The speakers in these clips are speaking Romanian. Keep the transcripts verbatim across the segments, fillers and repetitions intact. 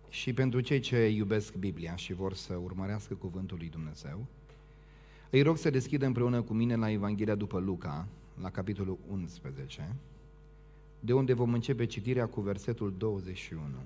și pentru cei ce iubesc Biblia și vor să urmărească Cuvântul lui Dumnezeu, îi rog să deschidă împreună cu mine la Evanghelia după Luca, la capitolul unsprezece, de unde vom începe citirea cu versetul douăzeci și unu.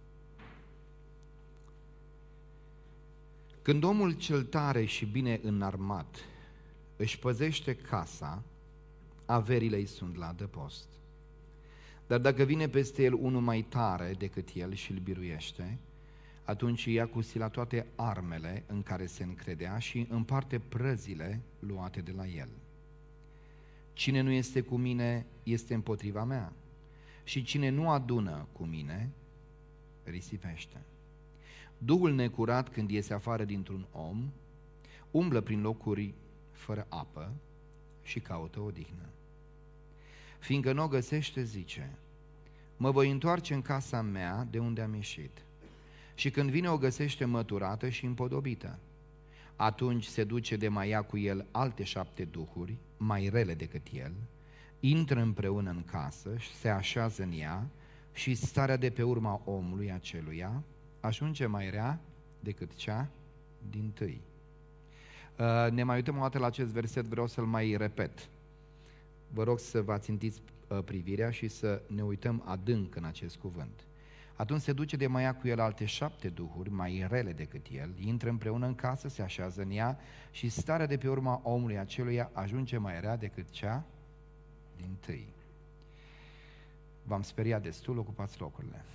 Când omul cel tare și bine înarmat își păzește casa, averile îi sunt la adăpost. Dar dacă vine peste el unul mai tare decât el și îl biruiește, atunci ia cu sila toate armele în care se încredea și împarte prăzile luate de la el. Cine nu este cu mine este împotriva mea și cine nu adună cu mine risipește. Duhul necurat, când iese afară dintr-un om, umblă prin locuri fără apă și caută odihnă. Fiindcă nu o găsește, zice: mă voi întoarce în casa mea de unde am ieșit. Și când vine, o găsește măturată și împodobită. Atunci se duce de mai ia cu el alte șapte duhuri, mai rele decât el, intră împreună în casă, se așează în ea și starea de pe urma omului aceluia ajunge mai rea decât cea dintâi. Ne mai uităm o dată la acest verset, vreau să-l mai repet. Vă rog să vă ațintiți privirea și să ne uităm adânc în acest cuvânt. Atunci se duce de mai ia cu el alte șapte duhuri, mai rele decât el, intră împreună în casă, se așează în ea și starea de pe urma omului aceluia ajunge mai rea decât cea dintâi. V-am speriat destul, ocupați locurile.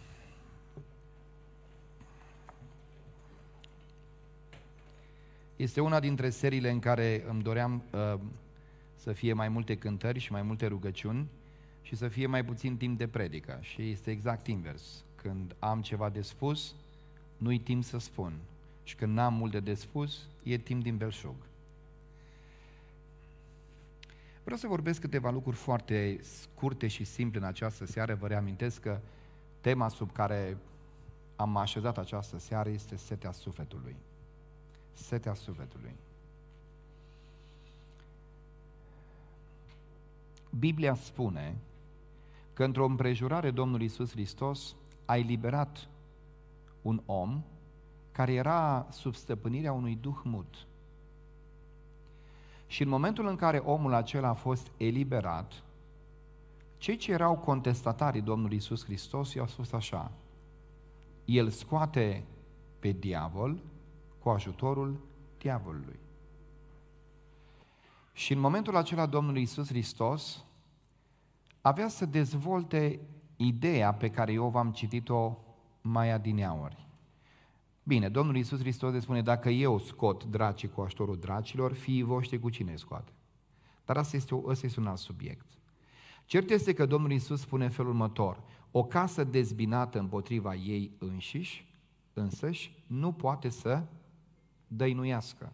Este una dintre seriile în care îmi doream uh, să fie mai multe cântări și mai multe rugăciuni și să fie mai puțin timp de predică. Și este exact invers. Când am ceva de spus, nu-i timp să spun. Și când n-am multe de spus, e timp din belșug. Vreau să vorbesc câteva lucruri foarte scurte și simple în această seară. Vă reamintesc că tema sub care am așezat această seară este setea sufletului. Setea sufletului. Biblia spune că într-o împrejurare Domnul Iisus Hristos a eliberat un om care era sub stăpânirea unui duh mut. Și în momentul în care omul acela a fost eliberat, cei ce erau contestatarii Domnului Iisus Hristos i-au spus așa: el scoate pe diavol cu ajutorul diavolului. Și în momentul acela Domnul Iisus Hristos avea să dezvolte ideea pe care eu v-am citit-o mai adineauri. Bine, Domnul Iisus Hristos le spune: dacă eu scot dracii cu ajutorul dracilor, fiii voștri cu cine scoate? Dar asta este, asta este un alt subiect. Cert este că Domnul Iisus spune în felul următor: o casă dezbinată împotriva ei înșiși, însăși, nu poate să dăinuiască.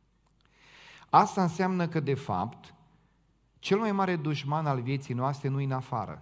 Asta înseamnă că, de fapt, cel mai mare dușman al vieții noastre nu e în afară.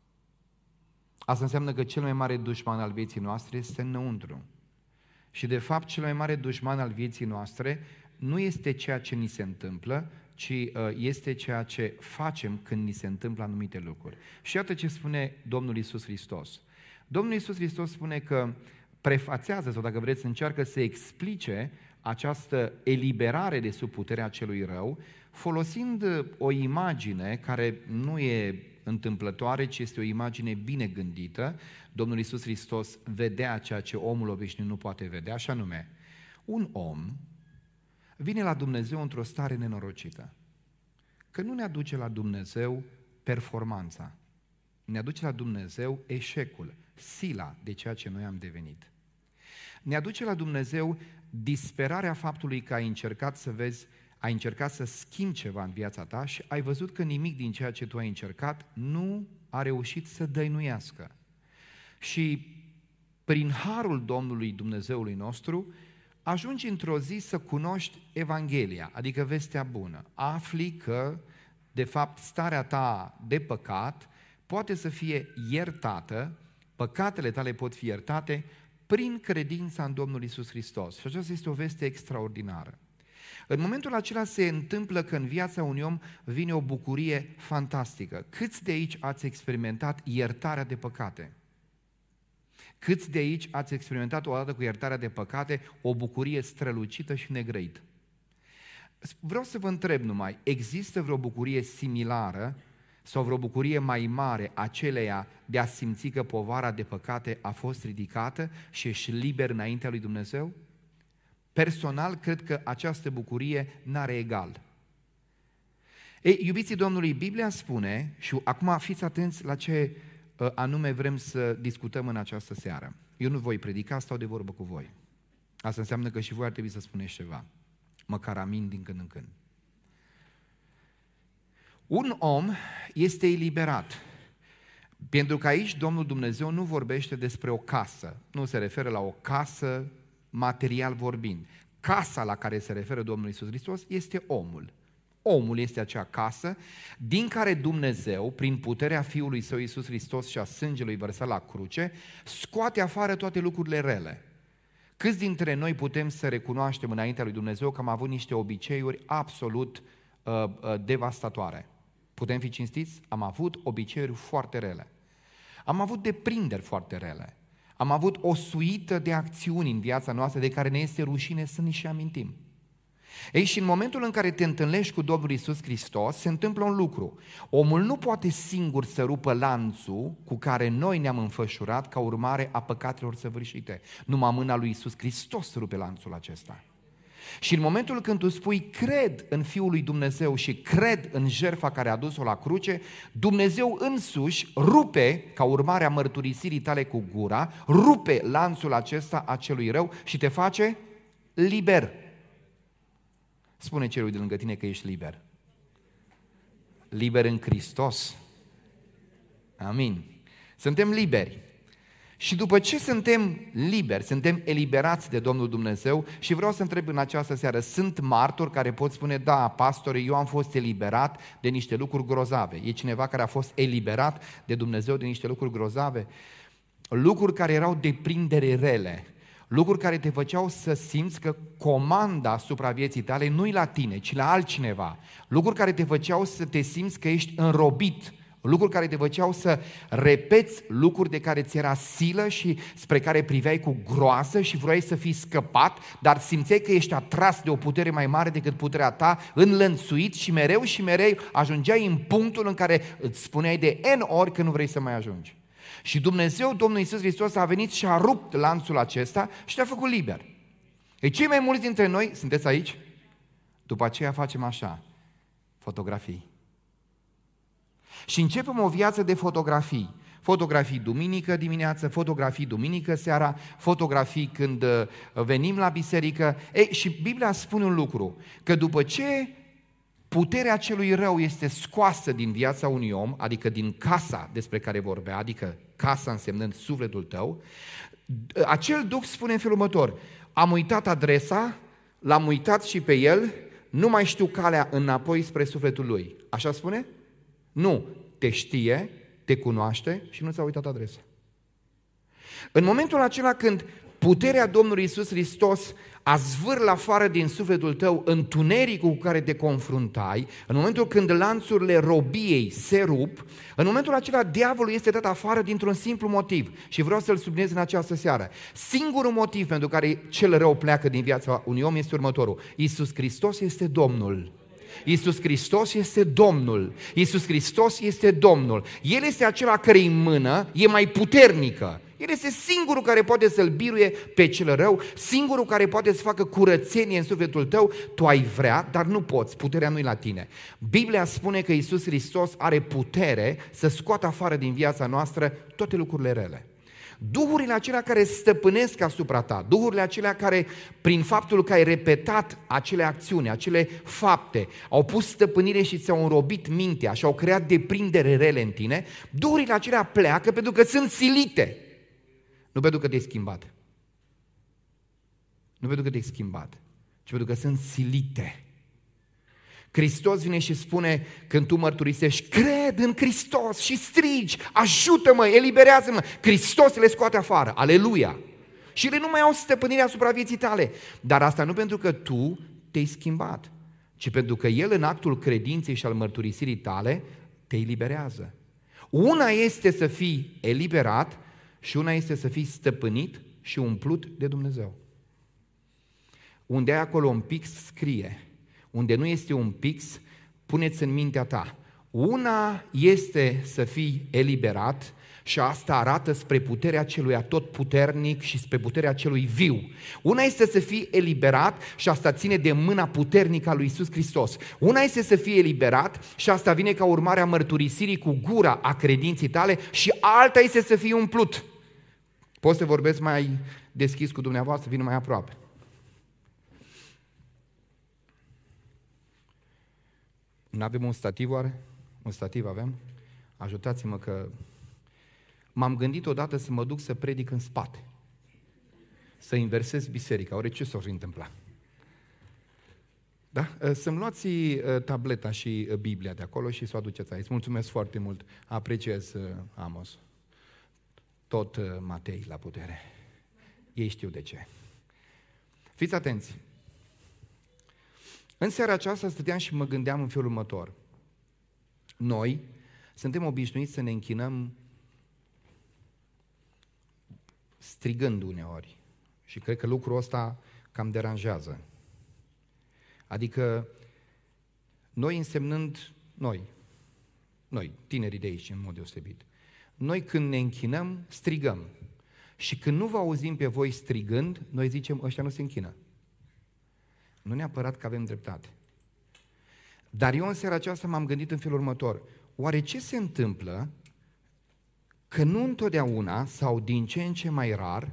Asta înseamnă că cel mai mare dușman al vieții noastre este înăuntru. Și, de fapt, cel mai mare dușman al vieții noastre nu este ceea ce ni se întâmplă, ci este ceea ce facem când ni se întâmplă anumite lucruri. Și iată ce spune Domnul Iisus Hristos. Domnul Iisus Hristos spune că prefațează, sau dacă vreți, încearcă să explice această eliberare de sub puterea celui rău, folosind o imagine care nu e întâmplătoare, ci este o imagine bine gândită. Domnul Iisus Hristos vedea ceea ce omul obișnuit nu poate vedea, așa nume. Un om vine la Dumnezeu într-o stare nenorocită, că nu ne aduce la Dumnezeu performanța, ne aduce la Dumnezeu eșecul, sila de ceea ce noi am devenit. Ne aduce la Dumnezeu disperarea faptului că ai încercat să vezi, ai încercat să schimbi ceva în viața ta și ai văzut că nimic din ceea ce tu ai încercat nu a reușit să dăinuiască. Și prin harul Domnului Dumnezeului nostru ajungi într-o zi să cunoști Evanghelia, adică vestea bună. Afli că, de fapt, starea ta de păcat poate să fie iertată, păcatele tale pot fi iertate prin credința în Domnul Iisus Hristos. Și aceasta este o veste extraordinară. În momentul acela se întâmplă că în viața unui om vine o bucurie fantastică. Câți de aici ați experimentat iertarea de păcate? Câți de aici ați experimentat odată cu iertarea de păcate o bucurie strălucită și negrăită? Vreau să vă întreb numai, există vreo bucurie similară sau vreo bucurie mai mare aceleia de a simți că povara de păcate a fost ridicată și ești liber înaintea lui Dumnezeu? Personal, cred că această bucurie n-are egal. Ei, iubiții Domnului, Biblia spune, și acum fiți atenți la ce anume vrem să discutăm în această seară. Eu nu voi predica, stau de vorbă cu voi. Asta înseamnă că și voi ar trebui să spuneți ceva. Măcar amin din când în când. Un om este eliberat. Pentru că aici Domnul Dumnezeu nu vorbește despre o casă. Nu se referă la o casă material vorbind. Casa la care se referă Domnul Iisus Hristos este omul. Omul este acea casă din care Dumnezeu, prin puterea Fiului Său Iisus Hristos și a sângelui vărsat la cruce, scoate afară toate lucrurile rele. Câți dintre noi putem să recunoaștem înaintea lui Dumnezeu că am avut niște obiceiuri absolut uh, uh, devastatoare? Putem fi cinstiți? Am avut obiceiuri foarte rele. Am avut deprinderi foarte rele. Am avut o suită de acțiuni în viața noastră de care ne este rușine să ni și amintim. Ei, și în momentul în care te întâlnești cu Domnul Iisus Hristos, se întâmplă un lucru. Omul nu poate singur să rupă lanțul cu care noi ne-am înfășurat ca urmare a păcatelor săvârșite. Numai mâna lui Iisus Hristos rupe lanțul acesta. Și în momentul când tu spui cred în Fiul lui Dumnezeu și cred în jertfa care a dus-o la cruce, Dumnezeu însuși rupe, ca urmare a mărturisirii tale cu gura, rupe lanțul acesta a celui rău și te face liber. Spune celui de lângă tine că ești liber. Liber în Hristos. Amin. Suntem liberi. Și după ce suntem liberi, suntem eliberați de Domnul Dumnezeu, și vreau să întreb în această seară, sunt martori care pot spune, da, pastore, eu am fost eliberat de niște lucruri grozave. E cineva care a fost eliberat de Dumnezeu de niște lucruri grozave? Lucruri care erau deprindere rele. Lucruri care te făceau să simți că comanda asupra vieții tale nu-i la tine, ci la altcineva. Lucruri care te făceau să te simți că ești înrobit. Lucruri care te făceau să repeți lucruri de care ți era silă și spre care priveai cu groază și vroiai să fii scăpat, dar simțeai că ești atras de o putere mai mare decât puterea ta, înlănțuit, și mereu și mereu ajungeai în punctul în care îți spuneai de N ori că nu vrei să mai ajungi. Și Dumnezeu, Domnul Iisus Hristos, a venit și a rupt lanțul acesta și te-a făcut liber. Ei, cei mai mulți dintre noi, sunteți aici? După aceea facem așa, fotografii. Și începem o viață de fotografii. Fotografii duminică dimineață, fotografii duminică seara, fotografii când venim la biserică. Ei, și Biblia spune un lucru, că după ce puterea celui rău este scoasă din viața unui om, adică din casa despre care vorbea, adică casa însemnând sufletul tău, acel duh spune în felul următor: am uitat adresa, l-am uitat și pe el, nu mai știu calea înapoi spre sufletul lui. Așa spune? Nu, te știe, te cunoaște și nu ți-a uitat adresa. În momentul acela când puterea Domnului Iisus Hristos a zvârl afară din sufletul tău întunericul cu care te confruntai, în momentul când lanțurile robiei se rup, în momentul acela diavolul este dat afară dintr-un simplu motiv. Și vreau să-l subliniez în această seară. Singurul motiv pentru care cel rău pleacă din viața unui om este următorul: Iisus Hristos este Domnul. Iisus Hristos este Domnul. Iisus Hristos este Domnul. El este acela cărei mână e mai puternică. El este singurul care poate să-l biruie pe cel rău, singurul care poate să facă curățenie în sufletul tău. Tu ai vrea, dar nu poți, puterea nu-i la tine. Biblia spune că Iisus Hristos are putere să scoată afară din viața noastră toate lucrurile rele. Duhurile acelea care stăpânesc asupra ta, duhurile acelea care, prin faptul că ai repetat acele acțiuni, acele fapte, au pus stăpânire și ți-au înrobit mintea și au creat deprindere rele în tine, duhurile acelea pleacă pentru că sunt silite, nu pentru că te-ai schimbat. Nu pentru că te-ai schimbat, ci pentru că sunt silite. Hristos vine și spune, când tu mărturisești, cred în Hristos și strigi, ajută-mă, eliberează-mă, Hristos le scoate afară, aleluia! Și ele nu mai au stăpânire asupra vieții tale, dar asta nu pentru că tu te-ai schimbat, ci pentru că El în actul credinței și al mărturisirii tale te eliberează. Una este să fii eliberat și una este să fii stăpânit și umplut de Dumnezeu. Unde ai acolo un pix, scrie. Unde nu este un pix, puneți în mintea ta. Una este să fii eliberat și asta arată spre puterea celui atotputernic și spre puterea celui viu. Una este să fii eliberat și asta ține de mâna puternică a lui Iisus Hristos. Una este să fii eliberat și asta vine ca urmare a mărturisirii cu gura a credinței tale și alta este să fii umplut. Pot să vorbesc mai deschis cu dumneavoastră, vin mai aproape. Nu avem un stativ oare? Un stativ avem? Ajutați-mă că m-am gândit odată să mă duc să predic în spate. Să inversez biserica. Oare ce s-o întâmpla? Da? Să-mi luați tableta și Biblia de acolo și să o aduceți aici. Mulțumesc foarte mult. Apreciez, Amos. Tot Matei la putere. Ei știu de ce. Fiți atenți. În seara aceasta stăteam și mă gândeam în felul următor. Noi suntem obișnuiți să ne închinăm strigând uneori. Și cred că lucrul ăsta cam deranjează. Adică noi însemnând noi, noi, tinerii de aici în mod deosebit, noi când ne închinăm, strigăm. Și când nu vă auzim pe voi strigând, noi zicem, ăștia nu se închină. Nu neapărat că avem dreptate. Dar eu în seara aceasta m-am gândit în felul următor. Oare ce se întâmplă că nu întotdeauna, sau din ce în ce mai rar,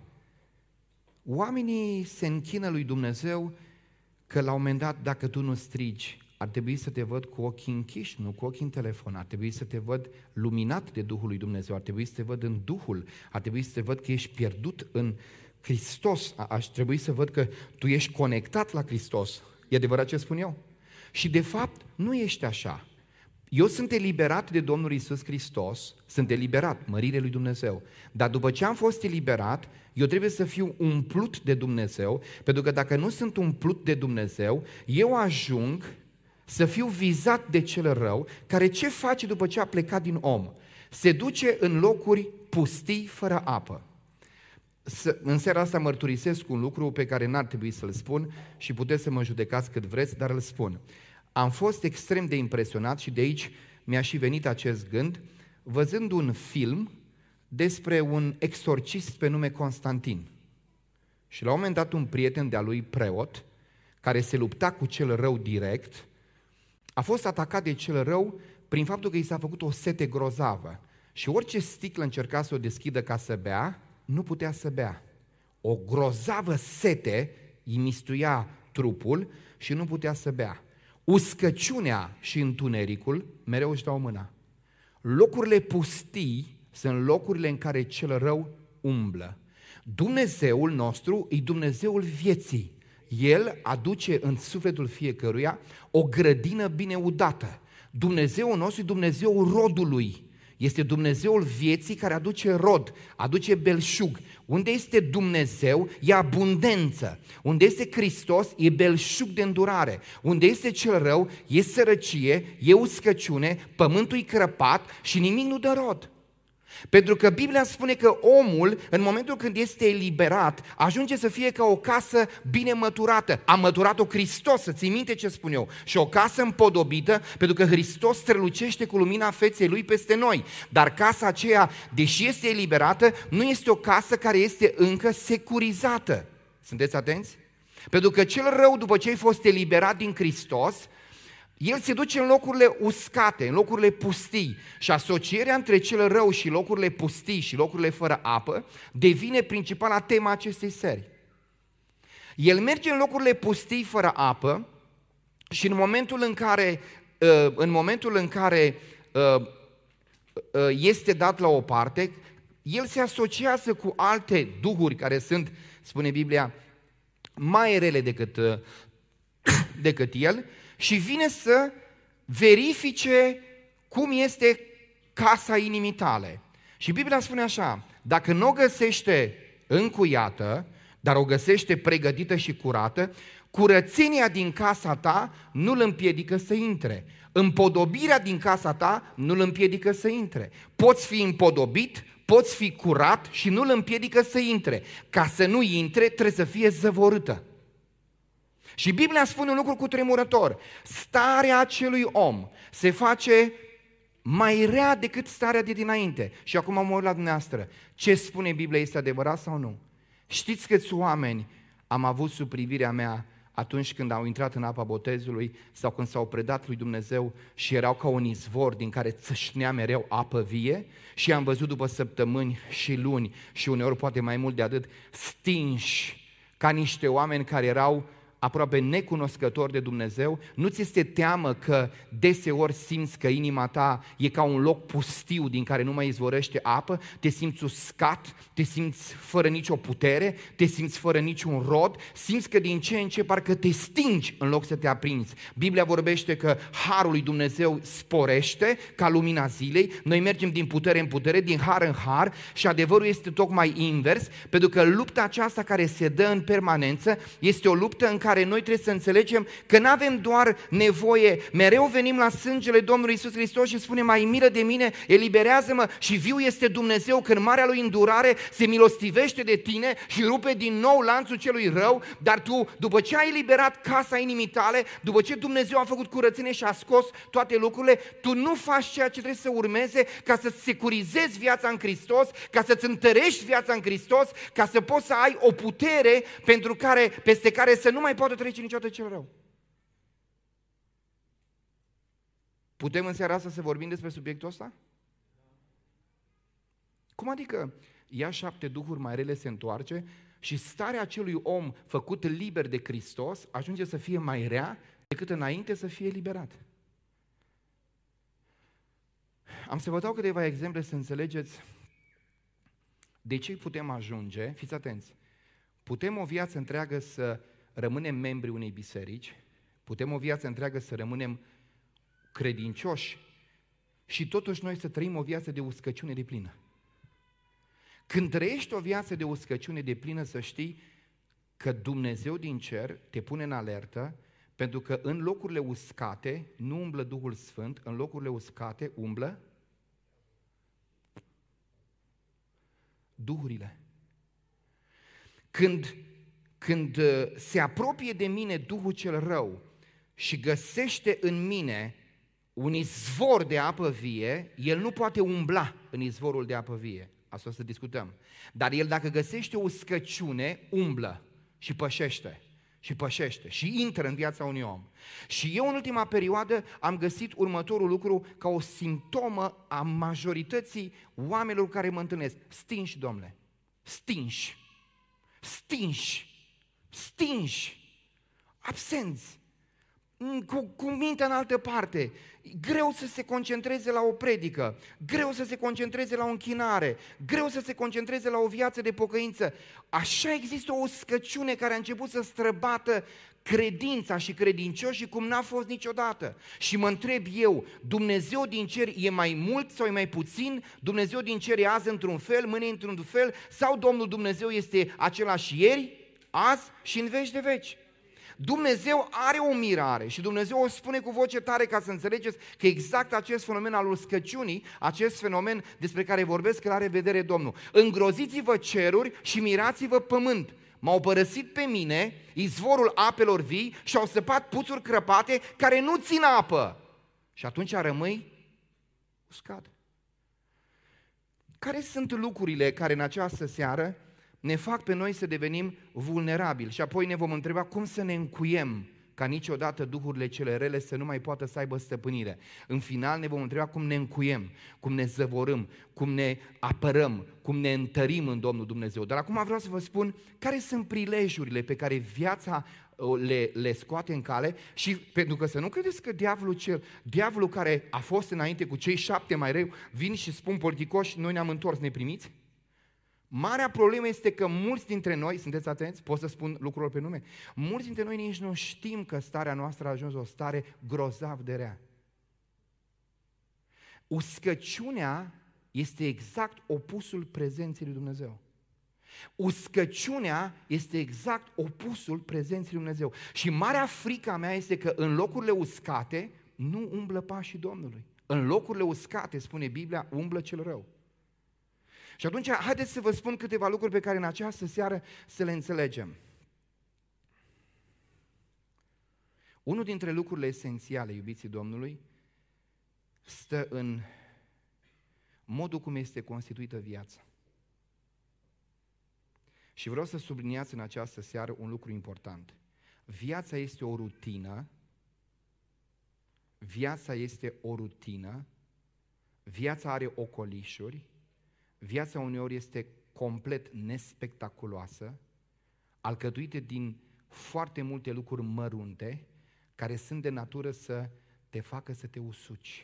oamenii se închină lui Dumnezeu că la un moment dat, dacă tu nu strigi, ar trebui să te văd cu ochii închiși, nu cu ochii în telefon, ar trebui să te văd luminat de Duhul lui Dumnezeu, ar trebui să te văd în Duhul, ar trebui să te văd că ești pierdut în Hristos, aș trebui să văd că tu ești conectat la Hristos. E adevărat ce spun eu? Și de fapt nu ești așa. Eu sunt eliberat de Domnul Iisus Hristos, sunt eliberat, mărire lui Dumnezeu. Dar după ce am fost eliberat, eu trebuie să fiu umplut de Dumnezeu, pentru că dacă nu sunt umplut de Dumnezeu, eu ajung să fiu vizat de cel rău, care ce face după ce a plecat din om? Se duce în locuri pustii, fără apă. În seara asta mărturisesc un lucru pe care n-ar trebui să-l spun și puteți să mă judecați cât vreți, dar îl spun. Am fost extrem de impresionat și de aici mi-a și venit acest gând, văzând un film despre un exorcist pe nume Constantin. Și la un moment dat un prieten de-a lui preot, care se lupta cu cel rău direct, a fost atacat de cel rău prin faptul că i s-a făcut o sete grozavă. Și orice sticlă încerca să o deschidă ca să bea, nu putea să bea. O grozavă sete îi mistuia trupul și nu putea să bea. Uscăciunea și întunericul mereu își dau mâna. Locurile pustii sunt locurile în care cel rău umblă. Dumnezeul nostru e Dumnezeul vieții. El aduce în sufletul fiecăruia o grădină bine udată. Dumnezeul nostru e Dumnezeul rodului. Este Dumnezeul vieții care aduce rod, aduce belșug. Unde este Dumnezeu, e abundență. Unde este Hristos, e belșug de îndurare. Unde este cel rău, e sărăcie, e uscăciune, pământul e crăpat și nimic nu dă rod. Pentru că Biblia spune că omul, în momentul când este eliberat, ajunge să fie ca o casă bine măturată. A măturat-o Hristos, să ții minte ce spun eu. Și o casă împodobită, pentru că Hristos strălucește cu lumina feței Lui peste noi. Dar casa aceea, deși este eliberată, nu este o casă care este încă securizată. Sunteți atenți? Pentru că cel rău, după ce ai fost eliberat din Hristos, el se duce în locurile uscate, în locurile pustii și asocierea între cel rău și locurile pustii și locurile fără apă devine principala tema acestei serii. El merge în locurile pustii fără apă și în momentul în care, în momentul în care este dat la o parte, el se asociază cu alte duhuri care sunt, spune Biblia, mai rele decât, decât el, și vine să verifice cum este casa inimii tale. Și Biblia spune așa, dacă nu o găsește încuiată, dar o găsește pregătită și curată, curățenia din casa ta nu îl împiedică să intre. Împodobirea din casa ta nu îl împiedică să intre. Poți fi împodobit, poți fi curat și nu îl împiedică să intre. Ca să nu intre, trebuie să fie zăvorâtă. Și Biblia spune un lucru cutremurător. Starea acelui om se face mai rea decât starea de dinainte. Și acum mă uit la dumneavoastră. Ce spune Biblia, este adevărat sau nu? Știți câți oameni am avut sub privirea mea atunci când au intrat în apa botezului sau când s-au predat lui Dumnezeu și erau ca un izvor din care țâșnea mereu apă vie, și am văzut după săptămâni și luni și uneori poate mai mult de atât, stinși ca niște oameni care erau aproape necunoscători de Dumnezeu. Nu ți este teamă că deseori simți că inima ta e ca un loc pustiu din care nu mai izvorăște apă, te simți uscat, te simți fără nicio putere, te simți fără niciun rod, simți că din ce în ce parcă te stingi în loc să te aprinzi. Biblia vorbește că harul lui Dumnezeu sporește ca lumina zilei, noi mergem din putere în putere, din har în har, și adevărul este tocmai invers, pentru că lupta aceasta care se dă în permanență este o luptă în care care noi trebuie să înțelegem că nu avem doar nevoie, mereu venim la sângele Domnului Iisus Hristos și spunem: mai milă de mine, eliberează-mă, și viu este Dumnezeu că în marea Lui îndurare se milostivește de tine și rupe din nou lanțul celui rău. Dar tu, după ce ai eliberat casa inimii tale, după ce Dumnezeu a făcut curățenie și a scos toate lucrurile, tu nu faci ceea ce trebuie să urmeze ca să-ți securizezi viața în Hristos, ca să-ți întărești viața în Hristos, ca să poți să ai o putere pentru care, peste care să nu mai poate trece niciodată cel rău. Putem în seara asta să vorbim despre subiectul ăsta? Cum adică ia șapte duhuri mai rele se întoarce și starea acelui om făcut liber de Hristos ajunge să fie mai rea decât înainte să fie eliberat? Am să vă dau câteva exemple să înțelegeți de ce putem ajunge. Fiți atenți, putem o viață întreagă să rămânem membri unei biserici, putem o viață întreagă să rămânem credincioși și totuși noi să trăim o viață de uscăciune deplină. Când trăiești o viață de uscăciune deplină, să știi că Dumnezeu din cer te pune în alertă, pentru că în locurile uscate nu umblă Duhul Sfânt, în locurile uscate umblă duhurile. Când Când se apropie de mine Duhul cel rău și găsește în mine un izvor de apă vie, el nu poate umbla în izvorul de apă vie. Asta o să discutăm. Dar el, dacă găsește o uscăciune, umblă și pășește și pășește și intră în viața unui om. Și eu în ultima perioadă am găsit următorul lucru ca o simptomă a majorității oamenilor care mă întâlnesc. Stinși, domnule, stinși, stinși. Stinși, absenți, cu, cu mintea în altă parte, greu să se concentreze la o predică, greu să se concentreze la o închinare, greu să se concentreze la o viață de pocăință. Așa există o uscăciune care a început să străbată credința și credincioșii cum n-a fost niciodată. Și mă întreb eu, Dumnezeu din cer e mai mult sau e mai puțin? Dumnezeu din cer e azi într-un fel, mâine într-un fel? Sau Domnul Dumnezeu este același ieri, azi și în veci de veci? Dumnezeu are o mirare și Dumnezeu o spune cu voce tare ca să înțelegeți că exact acest fenomen al uscăciunii, acest fenomen despre care vorbesc, îl are vedere Domnul. Îngroziți-vă ceruri și mirați-vă pământ. M-au părăsit pe mine izvorul apelor vii și au săpat puțuri crăpate care nu țin apă. Și atunci rămâi uscat. Care sunt lucrurile care în această seară ne fac pe noi să devenim vulnerabili? Și apoi ne vom întreba cum să ne încuiem ca niciodată duhurile cele rele să nu mai poată să aibă stăpânire. În final ne vom întreba cum ne încuiem, cum ne zăvorâm, cum ne apărăm, cum ne întărim în Domnul Dumnezeu. Dar acum vreau să vă spun care sunt prilejurile pe care viața le, le scoate în cale, și pentru că să nu credeți că diavolul, cel, diavolul care a fost înainte cu cei șapte mai rău vin și spun politicoși, noi ne-am întors neprimiți. Marea problemă este că mulți dintre noi, sunteți atenți, pot să spun lucrurile pe nume, mulți dintre noi nici nu știm că starea noastră a ajuns o stare grozav de rea. Uscăciunea este exact opusul prezenței lui Dumnezeu. Uscăciunea este exact opusul prezenței lui Dumnezeu. Și marea frică a mea este că în locurile uscate nu umblă pașii Domnului. În locurile uscate, spune Biblia, umblă cel rău. Și atunci, haideți să vă spun câteva lucruri pe care în această seară să le înțelegem. Unul dintre lucrurile esențiale, iubiții Domnului, stă în modul cum este constituită viața. Și vreau să subliniați în această seară un lucru important. Viața este o rutină, viața este o rutină, viața are ocolișuri, viața uneori este complet nespectaculoasă, alcătuită din foarte multe lucruri mărunte, care sunt de natură să te facă să te usuci.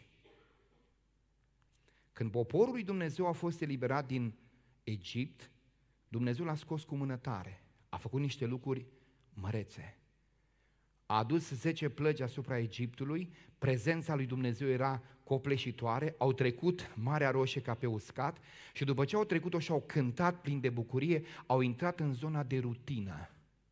Când poporul lui Dumnezeu a fost eliberat din Egipt, Dumnezeu l-a scos cu mână tare, a făcut niște lucruri mărețe. A adus zece plăgi asupra Egiptului, prezența lui Dumnezeu era copleșitoare, au trecut Marea Roșie ca pe uscat și după ce au trecut-o și au cântat plin de bucurie, au intrat în zona de rutină.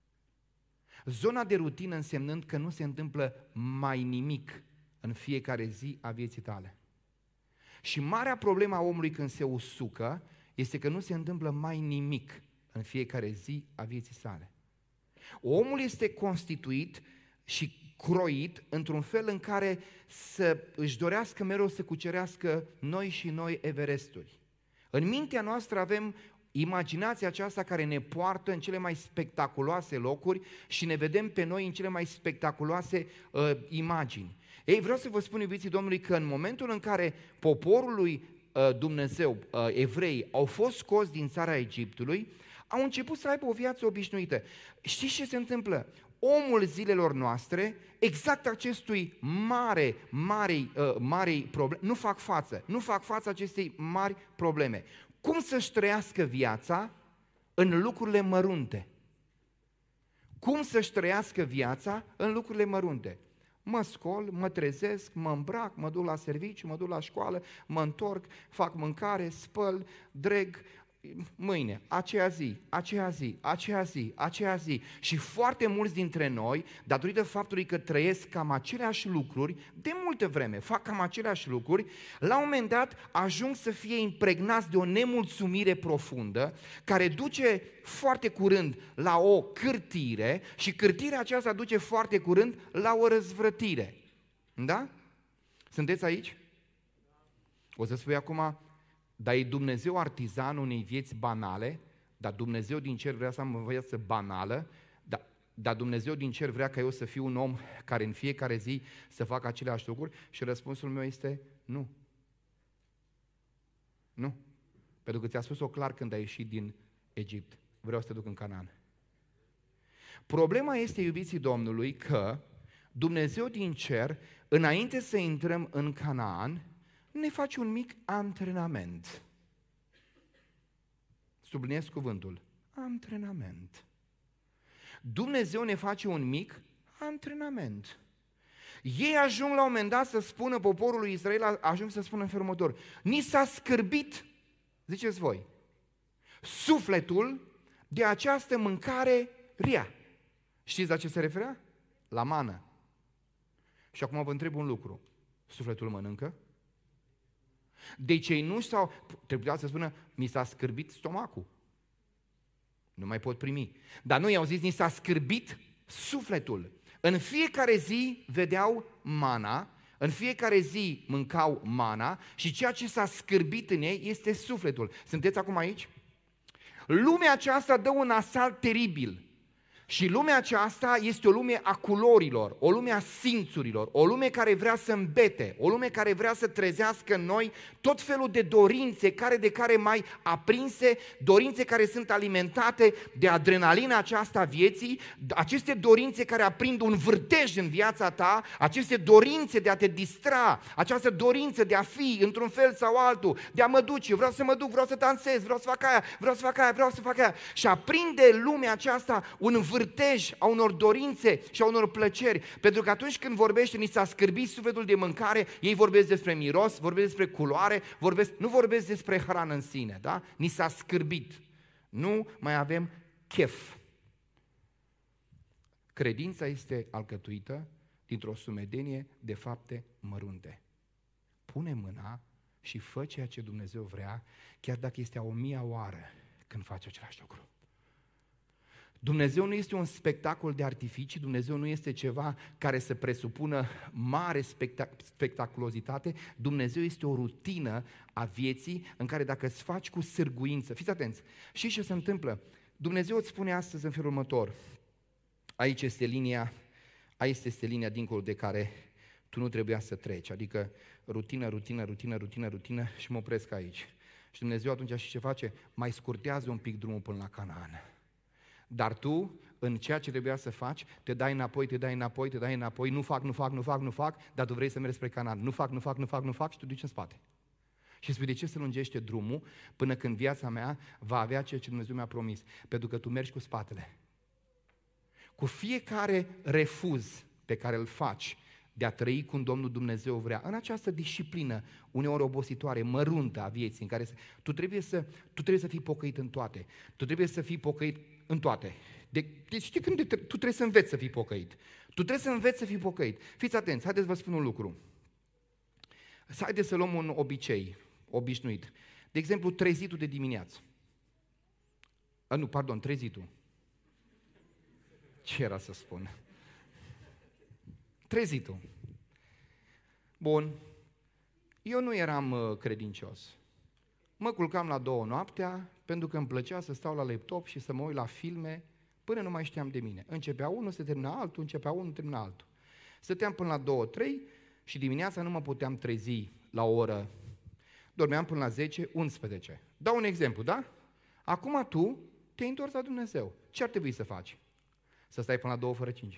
Zona de rutină însemnând că nu se întâmplă mai nimic în fiecare zi a vieții tale. Și marea problemă a omului când se usucă este că nu se întâmplă mai nimic în fiecare zi a vieții sale. Omul este constituit și croit într-un fel în care să își dorească mereu să cucerească noi și noi Everesturi. În mintea noastră avem imaginația aceasta care ne poartă în cele mai spectaculoase locuri și ne vedem pe noi în cele mai spectaculoase uh, imagini. Ei, vreau să vă spun, iubiții Domnului, că în momentul în care poporul lui uh, Dumnezeu, uh, evrei, au fost scoși din țara Egiptului, au început să aibă o viață obișnuită. Știți ce se întâmplă? Omul zilelor noastre, exact acestui mare, mare, uh, mare probleme, nu fac față, nu fac față acestei mari probleme. Cum să-și trăiască viața în lucrurile mărunte? Cum să-și trăiască viața în lucrurile mărunte? Mă scol, mă trezesc, mă îmbrac, mă duc la serviciu, mă duc la școală, mă întorc, fac mâncare, spăl, dreg, mâine, aceea zi, aceea zi, aceea zi, aceea zi. Și foarte mulți dintre noi, datorită faptului că trăiesc cam aceleași lucruri, de multă vreme fac cam aceleași lucruri, la un moment dat ajung să fie impregnați de o nemulțumire profundă, care duce foarte curând la o cârtire și cârtirea aceasta duce foarte curând la o răzvrătire. Da? Sunteți aici? O să spui acum, dar e Dumnezeu artizanul unei vieți banale, dar Dumnezeu din cer vrea să am o viață banală, dar, dar Dumnezeu din cer vrea ca eu să fiu un om care în fiecare zi să facă aceleași lucruri? Și răspunsul meu este nu. Nu. Pentru că ți-a spus-o clar când ai ieșit din Egipt. Vreau să te duc în Canaan. Problema este, iubiții Domnului, că Dumnezeu din cer, înainte să intrăm în Canaan, ne face un mic antrenament. Subliniez cuvântul. Antrenament. Dumnezeu ne face un mic antrenament. Ei ajung la un moment dat să spună, poporul lui Israel ajung să spună în felul următor: ni s-a scârbit, ziceți voi, sufletul de această mâncare rea. Știți la ce se referea? La mană. Și acum vă întreb un lucru. Sufletul mănâncă? Deci ei nu s-au, trebuia să spună, mi s-a scârbit stomacul. Nu mai pot primi. Dar nu i-au zis, ni s-a scârbit sufletul. În fiecare zi vedeau mana, în fiecare zi mâncau mana și ceea ce s-a scârbit în ei este sufletul. Sunteți acum aici? Lumea aceasta dă un asalt teribil. Și lumea aceasta este o lume a culorilor, o lume a simțurilor, o lume care vrea să îmbete, o lume care vrea să trezească în noi tot felul de dorințe, care de care mai aprinse, dorințe care sunt alimentate de adrenalina aceasta a vieții, aceste dorințe care aprind un vârtej în viața ta, aceste dorințe de a te distra, această dorință de a fi într-un fel sau altul, de a mă duce, vreau să mă duc, vreau să dansez, vreau să fac aia, vreau să fac aia, vreau să fac aia. Și aprinde lumea aceasta un vârtej a unor dorințe și a unor plăceri. Pentru că atunci când vorbește, ni s-a scârbit sufletul de mâncare, ei vorbesc despre miros, vorbesc despre culoare, vorbesc, nu vorbesc despre hrană în sine, da? Ni s-a scârbit. Nu mai avem chef. Credința este alcătuită dintr-o sumedenie de fapte mărunte. Pune mâna și fă ceea ce Dumnezeu vrea, chiar dacă este a o mia oară când faci același lucru. Dumnezeu nu este un spectacol de artificii, Dumnezeu nu este ceva care să presupună mare spectac- spectaculozitate, Dumnezeu este o rutină a vieții în care dacă îți faci cu sârguință, fiți atenți, și ce se întâmplă? Dumnezeu îți spune astăzi în felul următor, aici este linia, aici este linia dincolo de care tu nu trebuia să treci, adică rutină, rutină, rutină, rutină, rutină și mă opresc aici. Și Dumnezeu atunci și ce face? Mai scurtează un pic drumul până la Canaan. Dar tu, în ceea ce trebuia să faci, te dai înapoi, te dai înapoi, te dai înapoi, nu fac, nu fac, nu fac, nu fac, dar tu vrei să mergi spre Canaan. Nu fac, nu fac, nu fac, nu fac și tu duci în spate. Și spui, de ce se lungește drumul până când viața mea va avea ceea ce Dumnezeu mi-a promis? Pentru că tu mergi cu spatele. Cu fiecare refuz pe care îl faci de a trăi cum Domnul Dumnezeu vrea, în această disciplină, uneori obositoare, măruntă a vieții, în care tu trebuie să, tu trebuie să fii pocăit în toate. Tu trebuie să fii pocăit în toate. De, deci știi când de, tu trebuie să înveți să fii pocăit. Tu trebuie să înveți să fii pocăit. Fiți atenți, haideți să vă spun un lucru. Haideți să luăm un obicei obișnuit. De exemplu, trezitul de dimineață. A, nu, pardon, trezitul. Ce era să spun? Trezitul. Bun. Eu nu eram uh, credincios. Mă culcam la două noaptea, pentru că îmi plăcea să stau la laptop și să mă uit la filme, până nu mai știam de mine. Începea unul, se termina altul, începea unul, termina altul. Stăteam până la două, trei și dimineața nu mă puteam trezi la o oră. Dormeam până la zece, unsprezece. Dau un exemplu, da? Acum tu te-ai întors la Dumnezeu. Ce ar trebui să faci? Să stai până la două fără cinci.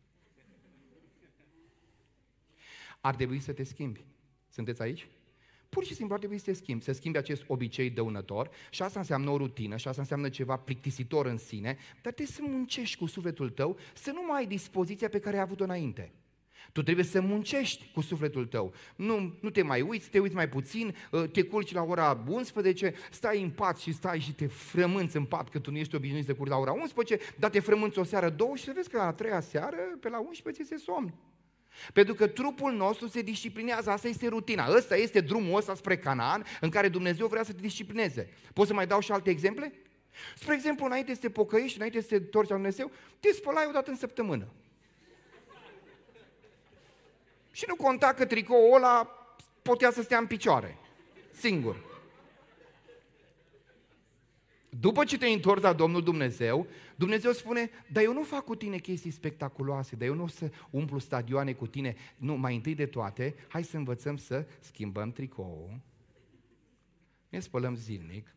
Ar trebui să te schimbi. Sunteți aici? Pur și simplu ar trebui să te schimbi, să schimbi acest obicei dăunător și asta înseamnă o rutină și asta înseamnă ceva plictisitor în sine, dar trebuie să muncești cu sufletul tău, să nu mai ai dispoziția pe care ai avut-o înainte. Tu trebuie să muncești cu sufletul tău. Nu, nu te mai uiți, te uiți mai puțin, te culci la ora unsprezece, stai în pat și stai și te frămânți în pat, că tu nu ești obișnuit să curci la ora unsprezece, dar te frămânți o seară, două și să vezi că la a treia seară, pe la unsprezece, ți se somn. Pentru că trupul nostru se disciplinează, asta este rutina, ăsta este drumul ăsta spre Canaan în care Dumnezeu vrea să te disciplineze. Pot să mai dau și alte exemple? Spre exemplu, înainte să te pocăiești, înainte să te întorci la Dumnezeu, te spălai o dată în săptămână. Și nu conta că tricoul ăla putea să stea în picioare, singur. După ce te-ai întors la Domnul Dumnezeu, Dumnezeu spune, dar eu nu fac cu tine chestii spectaculoase, dar eu nu o să umplu stadioane cu tine. Nu, mai întâi de toate, hai să învățăm să schimbăm tricoul, ne spălăm zilnic.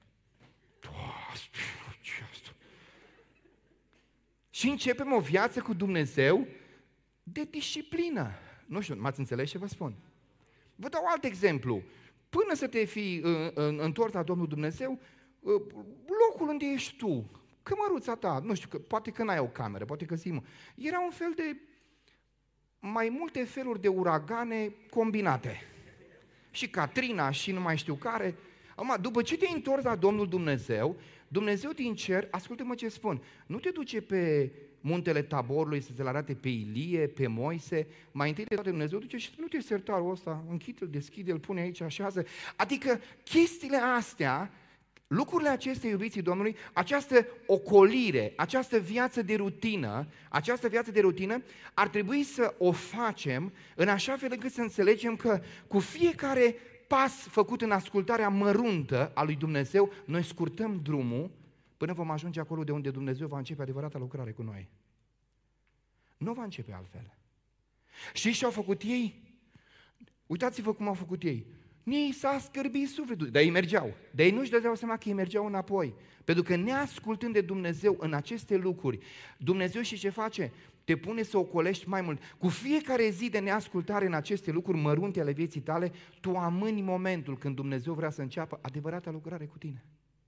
Și începem o viață cu Dumnezeu de disciplină. Nu știu, m-ați înțeles ce vă spun? Vă dau alt exemplu. Până să te fi uh, întors la Domnul Dumnezeu, uh, locul unde ești tu, cămăruța ta, nu știu, că, poate că n-ai o cameră, poate că zi, era un fel de mai multe feluri de uragane combinate. Și Katrina și nu mai știu care. Acum, după ce te-ai întors la Domnul Dumnezeu, Dumnezeu din cer, ascultă-mă ce spun, nu te duce pe muntele Taborului să ți-l arate pe Ilie, pe Moise, mai întâi de toate Dumnezeu duce și nu te sertarul ăsta, închide-l, deschide-l, pune aici, așează. Adică chestiile astea, lucrurile acestea, iubiții Domnului, această ocolire, această viață de rutină, această viață de rutină, ar trebui să o facem în așa fel încât să înțelegem că cu fiecare pas făcut în ascultarea măruntă a lui Dumnezeu, noi scurtăm drumul până vom ajunge acolo de unde Dumnezeu va începe adevărata lucrare cu noi. Nu va începe altfel. Știți ce au făcut ei? Uitați-vă cum au făcut ei. Ei s-a scârbit sufletul, dar ei mergeau. Dar ei nu-și dădeau seama că ei mergeau înapoi. Pentru că neascultând de Dumnezeu în aceste lucruri, Dumnezeu și ce face? Te pune să ocolești mai mult. Cu fiecare zi de neascultare în aceste lucruri mărunte ale vieții tale, tu amâni momentul când Dumnezeu vrea să înceapă adevărata lucrare cu tine.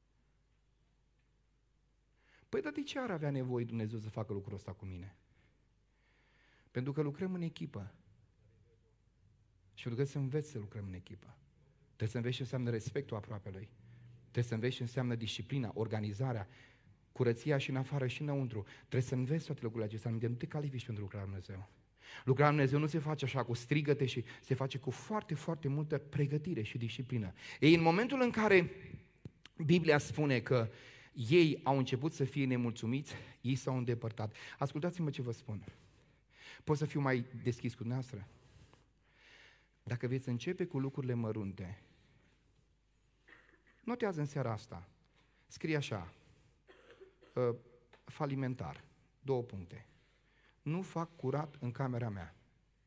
Păi, dar de ce ar avea nevoie Dumnezeu să facă lucrul ăsta cu mine? Pentru că lucrăm în echipă. Și pentru că să înveți să lucrăm în echipă. Trebuie să înveți ce înseamnă respectul aproapelui. Trebuie să înveți ce înseamnă disciplina, organizarea, curăția și în afară și înăuntru. Trebuie să înveți toate lucrurile acestea, nu te califici pentru lucrarea lui Dumnezeu. Lucrarea lui Dumnezeu nu se face așa cu strigăte, și se face cu foarte, foarte multă pregătire și disciplină. Ei, în momentul în care Biblia spune că ei au început să fie nemulțumiți, ei s-au îndepărtat. Ascultați-mă ce vă spun. Pot să fiu mai deschis cu dumneavoastră? Dacă veți începe cu lucrurile mărunte, notează în seara asta, scrie așa, uh, falimentar, două puncte. Nu fac curat în camera mea.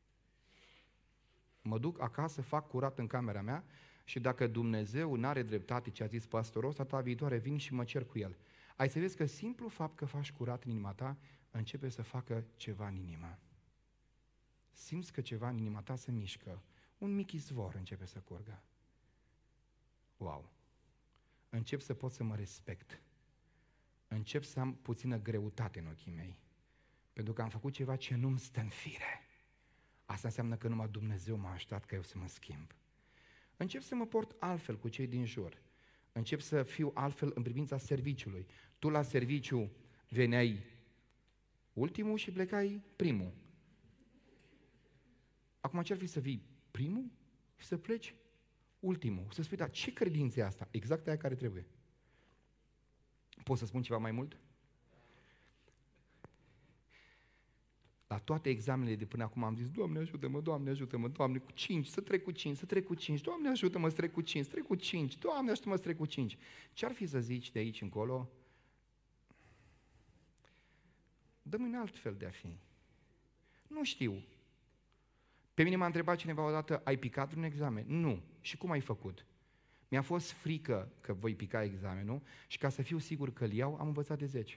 Mă duc acasă, fac curat în camera mea și dacă Dumnezeu n-are dreptate ce a zis pastorul, data viitoare vin și mă cer cu el. Ai să vezi că simplu fapt că faci curat în inima ta, începe să facă ceva în inimă. Simți că ceva în inima ta se mișcă. Un mic izvor începe să curgă. Wow! Încep să pot să mă respect. Încep să am puțină greutate în ochii mei. Pentru că am făcut ceva ce nu-mi stă în fire. Asta înseamnă că numai Dumnezeu m-a ajutat ca eu să mă schimb. Încep să mă port altfel cu cei din jur. Încep să fiu altfel în privința serviciului. Tu la serviciu veneai ultimul și plecai primul. Acum ce-ar fi să vii primul și să pleci ultimul? Să spui, dar ce credință e asta? Exact aia care trebuie. Pot să spun ceva mai mult? La toate examenele de până acum am zis, Doamne ajută-mă, Doamne ajută-mă, Doamne, cu cinci, să trec cu cinci, să trec cu cinci, Doamne ajută-mă să trec cu cinci, să trec cu cinci, Doamne ajută-mă să trec cu cinci. Ce-ar fi să zici de aici încolo? Dă-mi un alt fel de a fi. Nu știu. Pe mine m-a întrebat cineva odată, ai picat un examen? Nu. Și cum ai făcut? Mi-a fost frică că voi pica examenul și ca să fiu sigur că îl iau, am învățat de zece.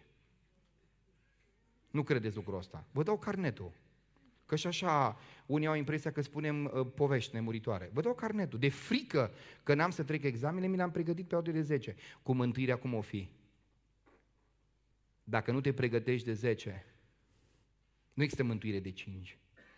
Nu credeți lucrul ăsta. Vă dau carnetul. Că și așa unii au impresia că spunem uh, povești nemuritoare. Vă dau carnetul. De frică că n-am să trec examenele, mi l-am pregătit pe audit de zece. Cu mântuirea cum o fi? Dacă nu te pregătești de zece, nu există mântuire de cinci.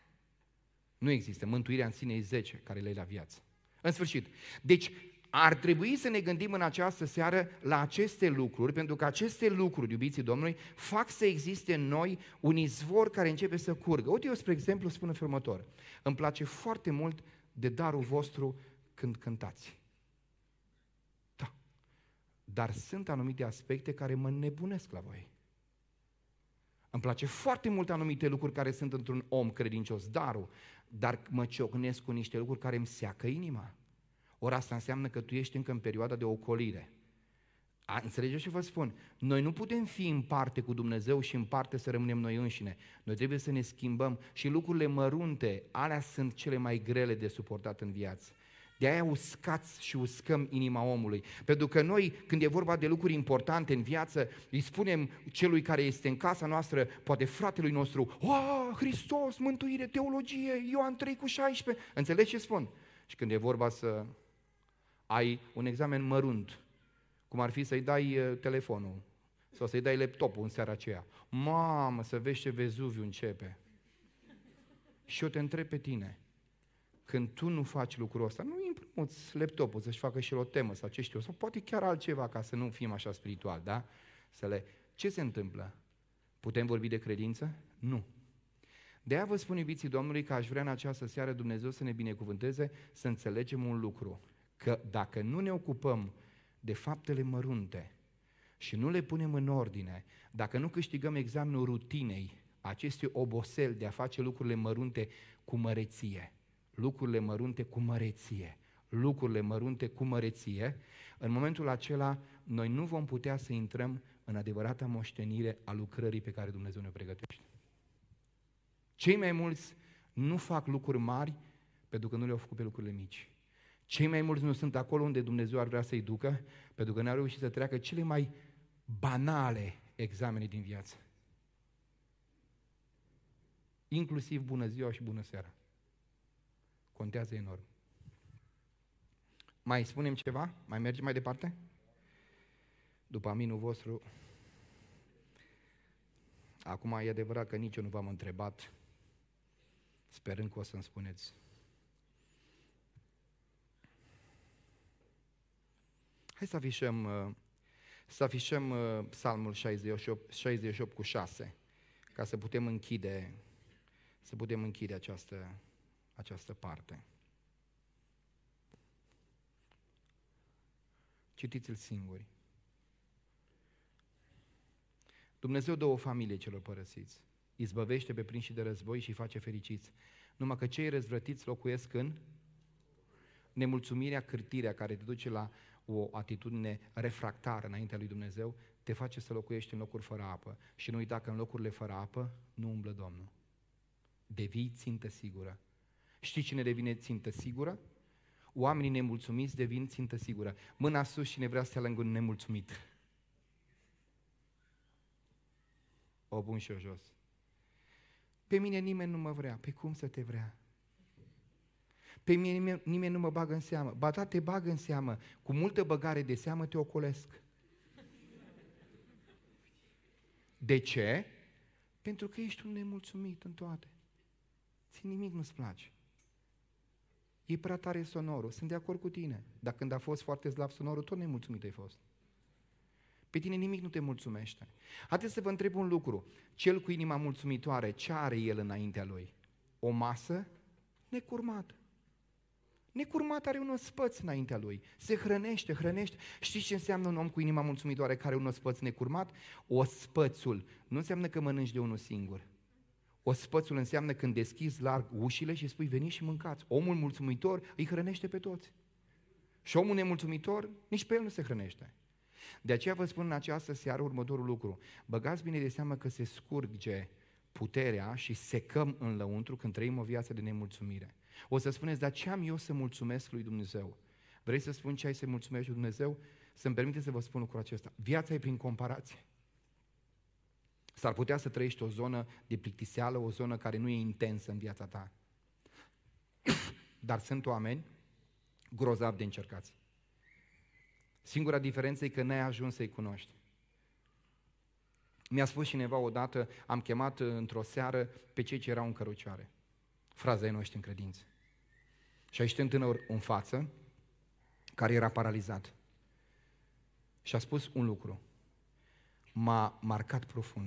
Nu există. Mântuirea în sine e zece, care le ai la viață. În sfârșit. Deci, ar trebui să ne gândim în această seară la aceste lucruri, pentru că aceste lucruri, iubiții Domnului, fac să existe în noi un izvor care începe să curgă. Uite, eu, spre exemplu, spun în felul următor. Îmi place foarte mult de darul vostru când cântați. Da. Dar sunt anumite aspecte care mă nebunesc la voi. Îmi place foarte mult anumite lucruri care sunt într-un om credincios, darul, dar mă ciocnesc cu niște lucruri care îmi seacă inima. Ori asta înseamnă că tu ești încă în perioada de ocolire. A, înțelegeți ce vă spun? Noi nu putem fi în parte cu Dumnezeu și în parte să rămânem noi înșine. Noi trebuie să ne schimbăm și lucrurile mărunte, alea sunt cele mai grele de suportat în viață. De aia uscați și uscăm inima omului. Pentru că noi, când e vorba de lucruri importante în viață, îi spunem celui care este în casa noastră, poate fratelui nostru, "Oh, Hristos, mântuire, teologie, Ioan trei cu șaisprezece. Înțelegi ce spun? Și când e vorba să ai un examen mărunt, cum ar fi să-i dai telefonul sau să-i dai laptopul în seara aceea. Mamă, să vezi ce Vezuviu începe. Și eu te întreb pe tine, când tu nu faci lucrul ăsta, nu îi împrumuți laptopul să-și facă și el o temă sau ce știu, sau poate chiar altceva ca să nu fim așa spiritual, da? Să le... Ce se întâmplă? Putem vorbi de credință? Nu. De aia vă spun, iubiții Domnului, că aș vrea în această seară Dumnezeu să ne binecuvânteze, să înțelegem un lucru, că dacă nu ne ocupăm de faptele mărunte și nu le punem în ordine, dacă nu câștigăm examenul rutinei, acestui obosel de a face lucrurile mărunte cu măreție, lucrurile mărunte cu măreție, lucrurile mărunte cu măreție, în momentul acela noi nu vom putea să intrăm în adevărata moștenire a lucrării pe care Dumnezeu ne pregătește. Cei mai mulți nu fac lucruri mari pentru că nu le-au făcut pe lucrurile mici. Cei mai mulți nu sunt acolo unde Dumnezeu ar vrea să-i ducă, pentru că n-au reușit să treacă cele mai banale examene din viață. Inclusiv bună ziua și bună seara. Contează enorm. Mai spunem ceva? Mai mergem mai departe? După aminul vostru, acum e adevărat că nici eu nu v-am întrebat, sperând că o să-mi spuneți. Hai să afișăm, să afișăm Psalmul șaizeci și opt, șaizeci și opt cu șase, ca să putem închide să putem închide această, această parte. Citiți-l singuri. Dumnezeu dă o familie celor părăsiți. Izbăvește pe prinși de război și îi face fericiți. Numai că cei răzvrătiți locuiesc în nemulțumirea, cârtirea care te duce la o atitudine refractară înaintea lui Dumnezeu, te face să locuiești în locuri fără apă. Și nu uita că în locurile fără apă nu umblă Domnul. Devii țintă sigură. Știi cine devine țintă sigură? Oamenii nemulțumiți devin țintă sigură. Mâna sus cine vrea să stea lângă un nemulțumit. O bun și o jos. Pe mine nimeni nu mă vrea. Pe cum să te vrea? Pe mine nimeni, nimeni nu mă bagă în seamă. Ba da, te bagă în seamă. Cu multă băgare de seamă te ocolesc. De ce? Pentru că ești un nemulțumit în toate. Ți nimic nu-ți place. E prea tare sonorul. Sunt de acord cu tine. Dar când a fost foarte slab sonorul, tot nemulțumit ai fost. Pe tine nimic nu te mulțumește. Haideți să vă întreb un lucru. Cel cu inima mulțumitoare, ce are el înaintea lui? O masă necurmată. Necurmat are un ospăț înaintea lui. Se hrănește, hrănește. Știți ce înseamnă un om cu inima mulțumitoare care are un ospăț necurmat? Ospățul nu înseamnă că mănânci de unul singur. Ospățul înseamnă când deschizi larg ușile și spui veniți și mâncați. Omul mulțumitor îi hrănește pe toți. Și omul nemulțumitor, nici pe el nu se hrănește. De aceea vă spun în această seară următorul lucru. Băgați bine de seamă că se scurge puterea și secăm în lăuntru când trăim o viață de nemulțumire. O să spuneți, dar ce am eu să mulțumesc lui Dumnezeu? Vrei să spun ce ai să mulțumești lui Dumnezeu? Să-mi permite să vă spun lucrul acesta. Viața e prin comparație. S-ar putea să trăiești o zonă de plictiseală, o zonă care nu e intensă în viața ta. Dar sunt oameni grozavi de încercați. Singura diferență e că n-ai ajuns să-i cunoști. Mi-a spus cineva odată, am chemat într-o seară pe cei ce erau în cărucioare. Fraza ei noștri în credință. Și a ieșit un tânăr în față, care era paralizat. Și a spus un lucru. M-a marcat profund.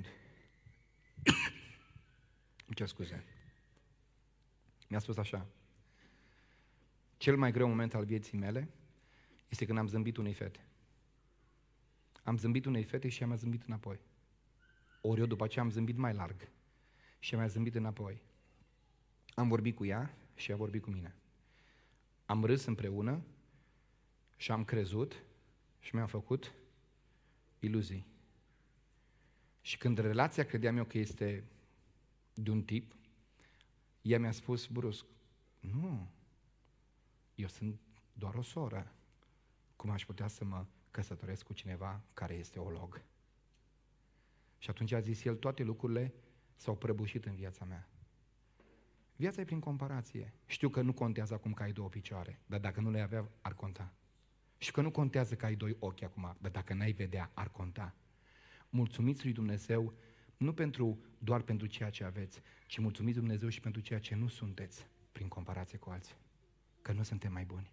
Îmi cer scuze. Mi-a spus așa. Cel mai greu moment al vieții mele este când am zâmbit unei fete. Am zâmbit unei fete și ea mi-a zâmbit înapoi. Ori eu după aceea am zâmbit mai larg și ea mi-a zâmbit înapoi. Am vorbit cu ea și ea a vorbit cu mine. Am râs împreună și am crezut și mi-am făcut iluzii. Și când relația credeam eu că este de un tip, ea mi-a spus brusc, nu, eu sunt doar o soră. Cum aș putea să mă căsătoresc cu cineva care este olog? Și atunci a zis el, toate lucrurile s-au prăbușit în viața mea. Viața e prin comparație. Știu că nu contează acum că ai două picioare, dar dacă nu le avea, ar conta. Și că nu contează că ai doi ochi acum, dar dacă n-ai vedea, ar conta. Mulțumiți lui Dumnezeu nu pentru, doar pentru ceea ce aveți, ci mulțumiți Dumnezeu și pentru ceea ce nu sunteți prin comparație cu alții. Că nu suntem mai buni.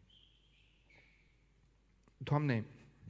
Doamne,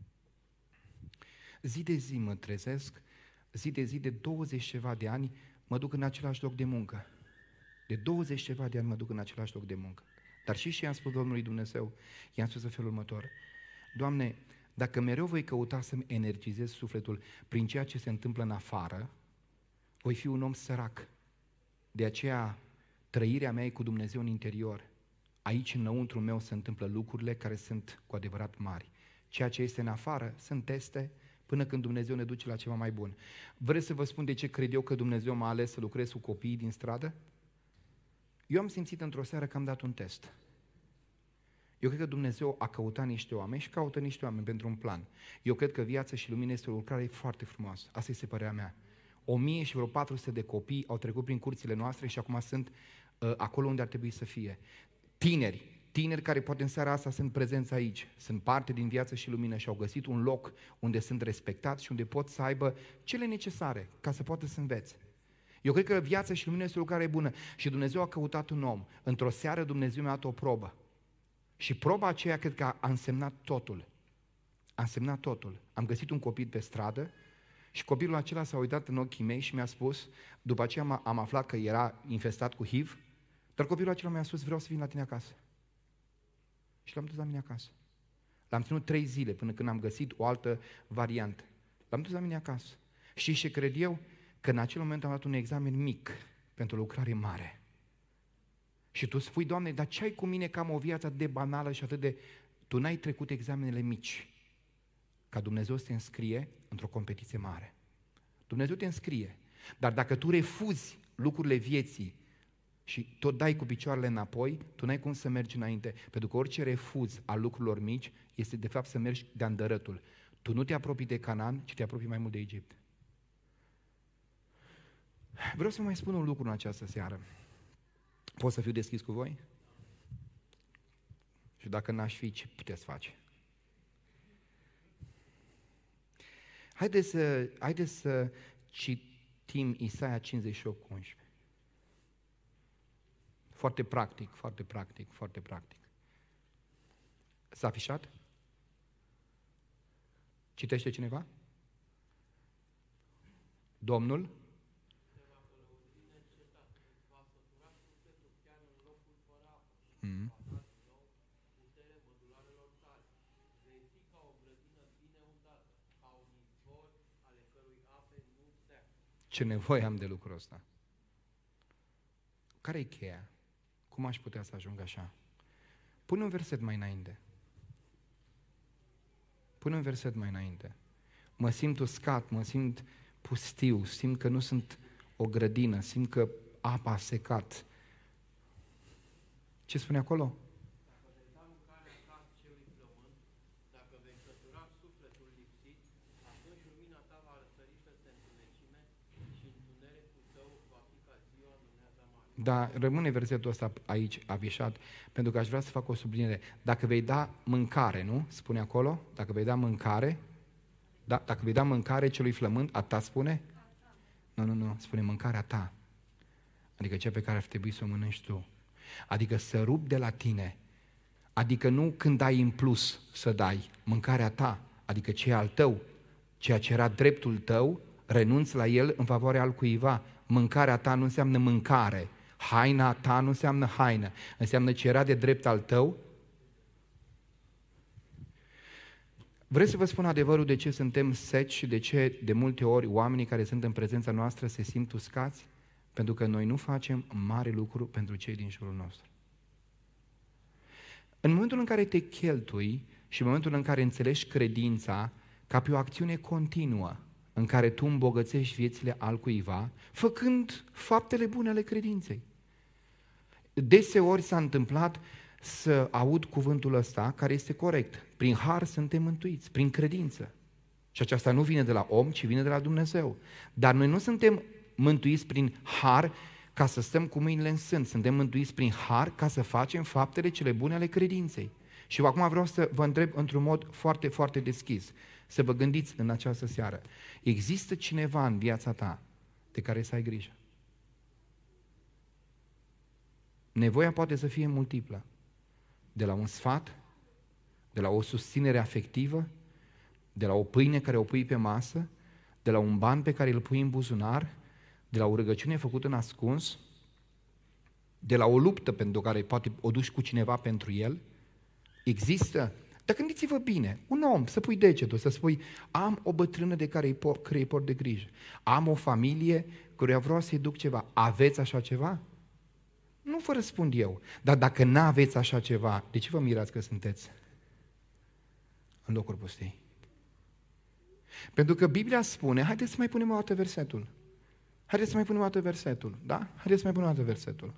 zi de zi mă trezesc, zi de zi de douăzeci ceva de ani mă duc în același loc de muncă. De douăzeci ceva de ani mă duc în același loc de muncă. Dar și și i-am spus Domnului Dumnezeu, i-am spus în felul următor, Doamne, dacă mereu voi căuta să-mi energizez sufletul prin ceea ce se întâmplă în afară, voi fi un om sărac. De aceea, trăirea mea e cu Dumnezeu în interior. Aici, înăuntru meu, se întâmplă lucrurile care sunt cu adevărat mari. Ceea ce este în afară sunt teste până când Dumnezeu ne duce la ceva mai bun. Vreți să vă spun de ce cred eu că Dumnezeu m-a ales să lucrez cu copiii din stradă? Eu am simțit într-o seară că am dat un test. Eu cred că Dumnezeu a căutat niște oameni și caută niște oameni pentru un plan. Eu cred că viața și lumină este o lucrare foarte frumoasă. Asta este părerea mea. O mie și vreo patru sute de copii au trecut prin curțile noastre și acum sunt uh, acolo unde ar trebui să fie. Tineri, tineri care poate în seara asta sunt prezenți aici, sunt parte din viață și lumină și au găsit un loc unde sunt respectați și unde pot să aibă cele necesare ca să poată să învețe. Eu cred că viața și lumina este o lucrare bună și Dumnezeu a căutat un om. Într-o seară Dumnezeu mi-a dat o probă. Și proba aceea cred că a însemnat totul. A însemnat totul. Am găsit un copil pe stradă Și copilul acela s-a uitat în ochii mei și mi-a spus, după aceea am aflat că era infestat cu H I V, dar copilul acela mi-a spus, vreau să vin la tine acasă. Și l-am dus la mine acasă. L-am ținut trei zile până când am găsit o altă variantă. L-am dus la mine acasă. Și ce cred eu? Că în acel moment am dat un examen mic pentru o lucrare mare. Și tu spui, Doamne, dar ce ai cu mine că am o viață de banală și atât de... Tu n-ai trecut examenele mici ca Dumnezeu să te înscrie într-o competiție mare. Dumnezeu te înscrie. Dar dacă tu refuzi lucrurile vieții și tot dai cu picioarele înapoi, tu n-ai cum să mergi înainte. Pentru că orice refuz al lucrurilor mici este de fapt să mergi de-a îndărătul. Tu nu te apropii de Canaan, ci te apropii mai mult de Egipt. Vreau să mai spun un lucru în această seară. Pot să fiu deschis cu voi? Și dacă n-aș fi, ce puteți face? Haideți să, haideți să citim Isaia cincizeci și opt cu unsprezece. Foarte practic, foarte practic, foarte practic. S-a afișat? Citește cineva? Domnul? Mm. Ce nevoie am de lucrul ăsta? Care e cheia? Cum aș putea să ajung așa? Pune un verset mai înainte. Pune un verset mai înainte. Mă simt uscat, mă simt pustiu, simt că nu sunt o grădină, simt că apa a secat. Ce spune acolo? Dar rămâne versetul ăsta aici afișat, pentru că aș vrea să fac o subliniere. Dacă vei da mâncare, nu? Spune acolo? Dacă vei da mâncare, da? Dacă vei da mâncare celui flământ, a ta spune? Nu, nu, nu, spune mâncarea ta. Adică cea pe care ar trebui să o mănânci tu. Adică să rup de la tine. Adică nu când dai în plus să dai mâncarea ta, adică ce e al tău, ceea ce era dreptul tău, renunți la el în favoarea altcuiva. Mâncarea ta nu înseamnă mâncare. Haina ta nu înseamnă haină. Înseamnă ce era de drept al tău. Vreau să vă spun adevărul de ce suntem seci și de ce de multe ori oamenii care sunt în prezența noastră se simt uscați? Pentru că noi nu facem mare lucru pentru cei din jurul nostru. În momentul în care te cheltui și în momentul în care înțelegi credința ca pe o acțiune continuă, în care tu îmbogățești viețile altcuiva, făcând faptele bune ale credinței. Deseori s-a întâmplat să aud cuvântul ăsta, care este corect. Prin har suntem mântuiți, prin credință. Și aceasta nu vine de la om, ci vine de la Dumnezeu. Dar noi nu suntem mântuiți prin har ca să stăm cu mâinile în sân. Suntem mântuiți prin har ca să facem faptele cele bune ale credinței. Și acum vreau să vă întreb într-un mod foarte, foarte deschis. Să vă gândiți în această seară. Există cineva în viața ta de care să ai grijă? Nevoia poate să fie multiplă. De la un sfat, de la o susținere afectivă, de la o pâine care o pui pe masă, de la un ban pe care îl pui în buzunar, de la o rugăciune făcută în ascuns, de la o luptă pentru care poate o duci cu cineva pentru el. Există. Dar gândiți-vă bine, un om, să pui degetul, să spui, am o bătrână de care îi port de grijă, am o familie căruia vreau să-i duc ceva. Aveți așa ceva? Nu vă răspund eu. Dar dacă n-aveți așa ceva, de ce vă mirați că sunteți în locuri pustii? Pentru că Biblia spune, haideți să mai punem o dată versetul. Haideți să mai punem o dată versetul, da? Haideți să mai punem o dată versetul.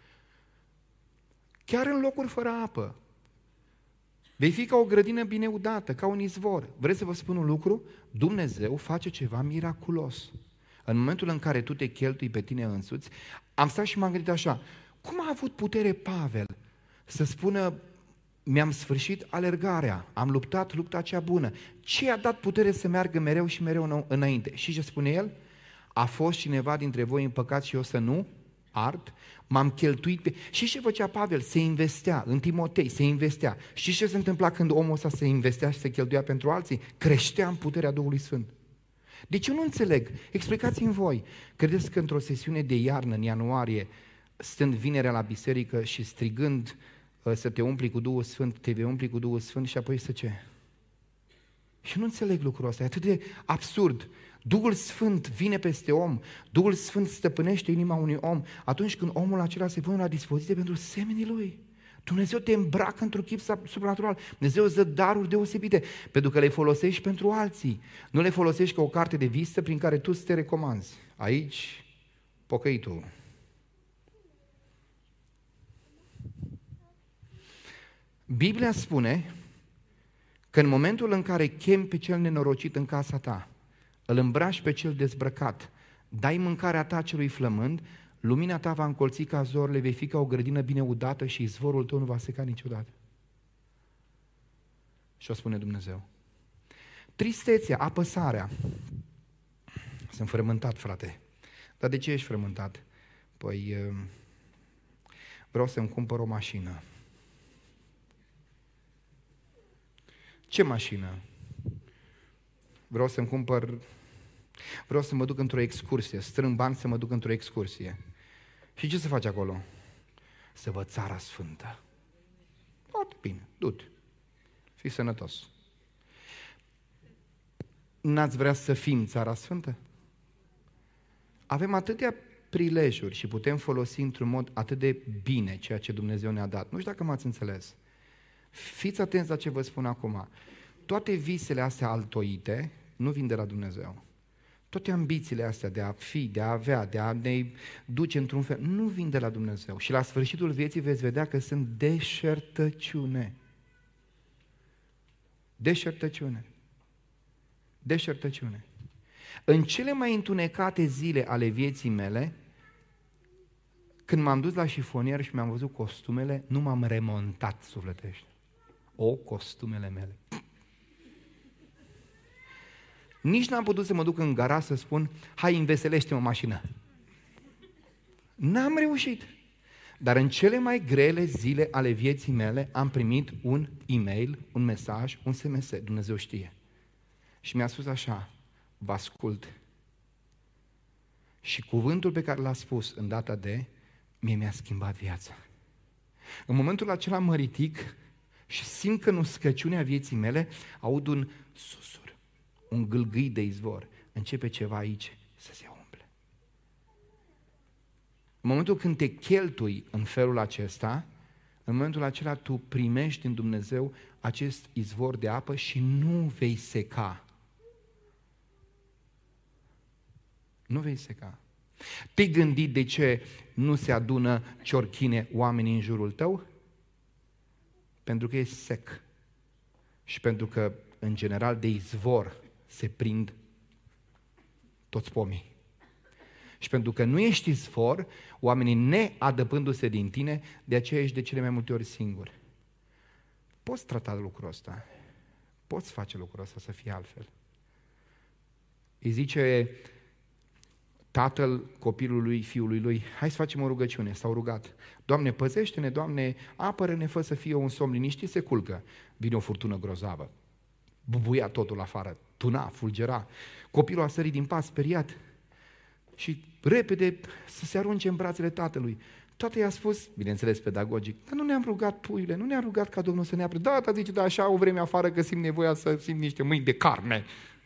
Chiar în locuri fără apă, vei fi ca o grădină bine udată, ca un izvor. Vreți să vă spun un lucru? Dumnezeu face ceva miraculos. În momentul în care tu te cheltui pe tine însuți, am stat și m-am gândit așa, cum a avut putere Pavel să spună, mi-am sfârșit alergarea, am luptat lupta cea bună. Ce i-a dat putere să meargă mereu și mereu înainte? Și ce spune el? A fost cineva dintre voi în păcat și eu să nu ard? M-am cheltuit pe... Și ce făcea Pavel? Se investea, în Timotei se investea. Și ce se întâmpla când omul ăsta se investea și se cheltuia pentru alții? Creștea în puterea Duhului Sfânt. Deci eu nu înțeleg. Explicați-mi voi. Credeți că într-o sesiune de iarnă, în ianuarie, stând vinerea la biserică și strigând să te umpli cu Duhul Sfânt, te vei umpli cu Duhul Sfânt și apoi să ce? Și nu înțeleg lucrul ăsta, e atât de absurd. Duhul Sfânt vine peste om, Duhul Sfânt stăpânește inima unui om atunci când omul acela se pune la dispoziție pentru semenii lui. Dumnezeu te îmbracă într-un chip supranatural, Dumnezeu îți dă daruri deosebite, pentru că le folosești pentru alții. Nu le folosești ca o carte de vizită prin care tu să te recomanzi. Aici, pocăitul. Biblia spune că în momentul în care chemi pe cel nenorocit în casa ta, îl îmbraci pe cel dezbrăcat, dai mâncarea ta celui flămând, lumina ta va încolți ca zorile, vei fi ca o grădină bine udată și izvorul tău nu va seca niciodată. Și o spune Dumnezeu. Tristețea, apăsarea. Sunt frământat, frate. Dar de ce ești frământat? Păi, vreau să-mi cumpăr o mașină. Ce mașină? Vreau să-mi cumpăr... Vreau să mă duc într-o excursie, strâng bani să mă duc într-o excursie. Și ce să faci acolo? Să văd Țara Sfântă. Foarte bine, du-te. Fii sănătos. N-ați vrea să fim Țara Sfântă? Avem atâtea prilejuri și putem folosi într-un mod atât de bine ceea ce Dumnezeu ne-a dat. Nu știu dacă m-ați înțeles. Fiți atenți la ce vă spun acum. Toate visele astea altoite nu vin de la Dumnezeu. Toate ambițiile astea de a fi, de a avea, de a ne duce într-un fel, nu vin de la Dumnezeu. Și la sfârșitul vieții veți vedea că sunt deșertăciune. Deșertăciune. Deșertăciune. În cele mai întunecate zile ale vieții mele, când m-am dus la șifonier și mi-am văzut costumele, nu m-am remontat sufletește. O, costumele mele. Nici n-am putut să mă duc în gara să spun, hai, înveselește-mă mașină. N-am reușit. Dar în cele mai grele zile ale vieții mele am primit un e-mail, un mesaj, un S M S, Dumnezeu știe. Și mi-a spus așa, vă ascult. Și cuvântul pe care l-a spus în data de, mie mi-a schimbat viața. În momentul acela mă ridic și simt că în uscăciunea vieții mele aud un susur, un gâlgâi de izvor. Începe ceva aici să se umple. În momentul când te cheltui în felul acesta, în momentul acela tu primești din Dumnezeu acest izvor de apă și nu vei seca. Nu vei seca. Te-ai gândit de ce nu se adună ciorchine oamenii în jurul tău? Pentru că e sec. Și pentru că, în general, de izvor se prind toți pomii. Și pentru că nu ești izvor, oamenii neadăpându-se din tine, de aceea ești de cele mai multe ori singur. Poți trata lucrul ăsta. Poți face lucrul ăsta să fie altfel. Îi zice tatăl copilului, fiului lui, hai să facem o rugăciune. S-au rugat. Doamne, păzește-ne, Doamne, apără-ne, fă să fie un somn liniștit, se culcă. Vine o furtună grozavă. Bubuia totul afară, tuna, fulgera. Copilul a sărit din pas, speriat. Și repede să se arunce în brațele tatălui. Tatăl i-a spus, bineînțeles pedagogic, dar nu ne-am rugat, puiule, nu ne-am rugat ca Domnul să ne apere. Da, dar zice, da, așa o vreme afară că simt nevoia să simt niște mâini de carne.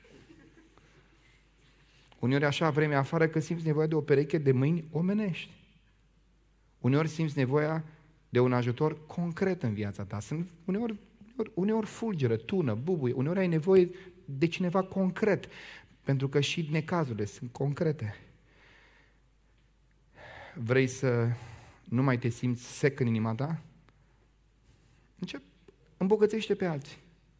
Uneori așa vreme afară că simți nevoia de o pereche de mâini omenești. Uneori simți nevoia de un ajutor concret în viața ta. Sunt uneori, uneori, uneori fulgeră, tună, bubuie, uneori ai nevoie de cineva concret, pentru că și necazurile sunt concrete. Vrei să nu mai te simți sec în inima ta? Încep, îmbogățește pe alții.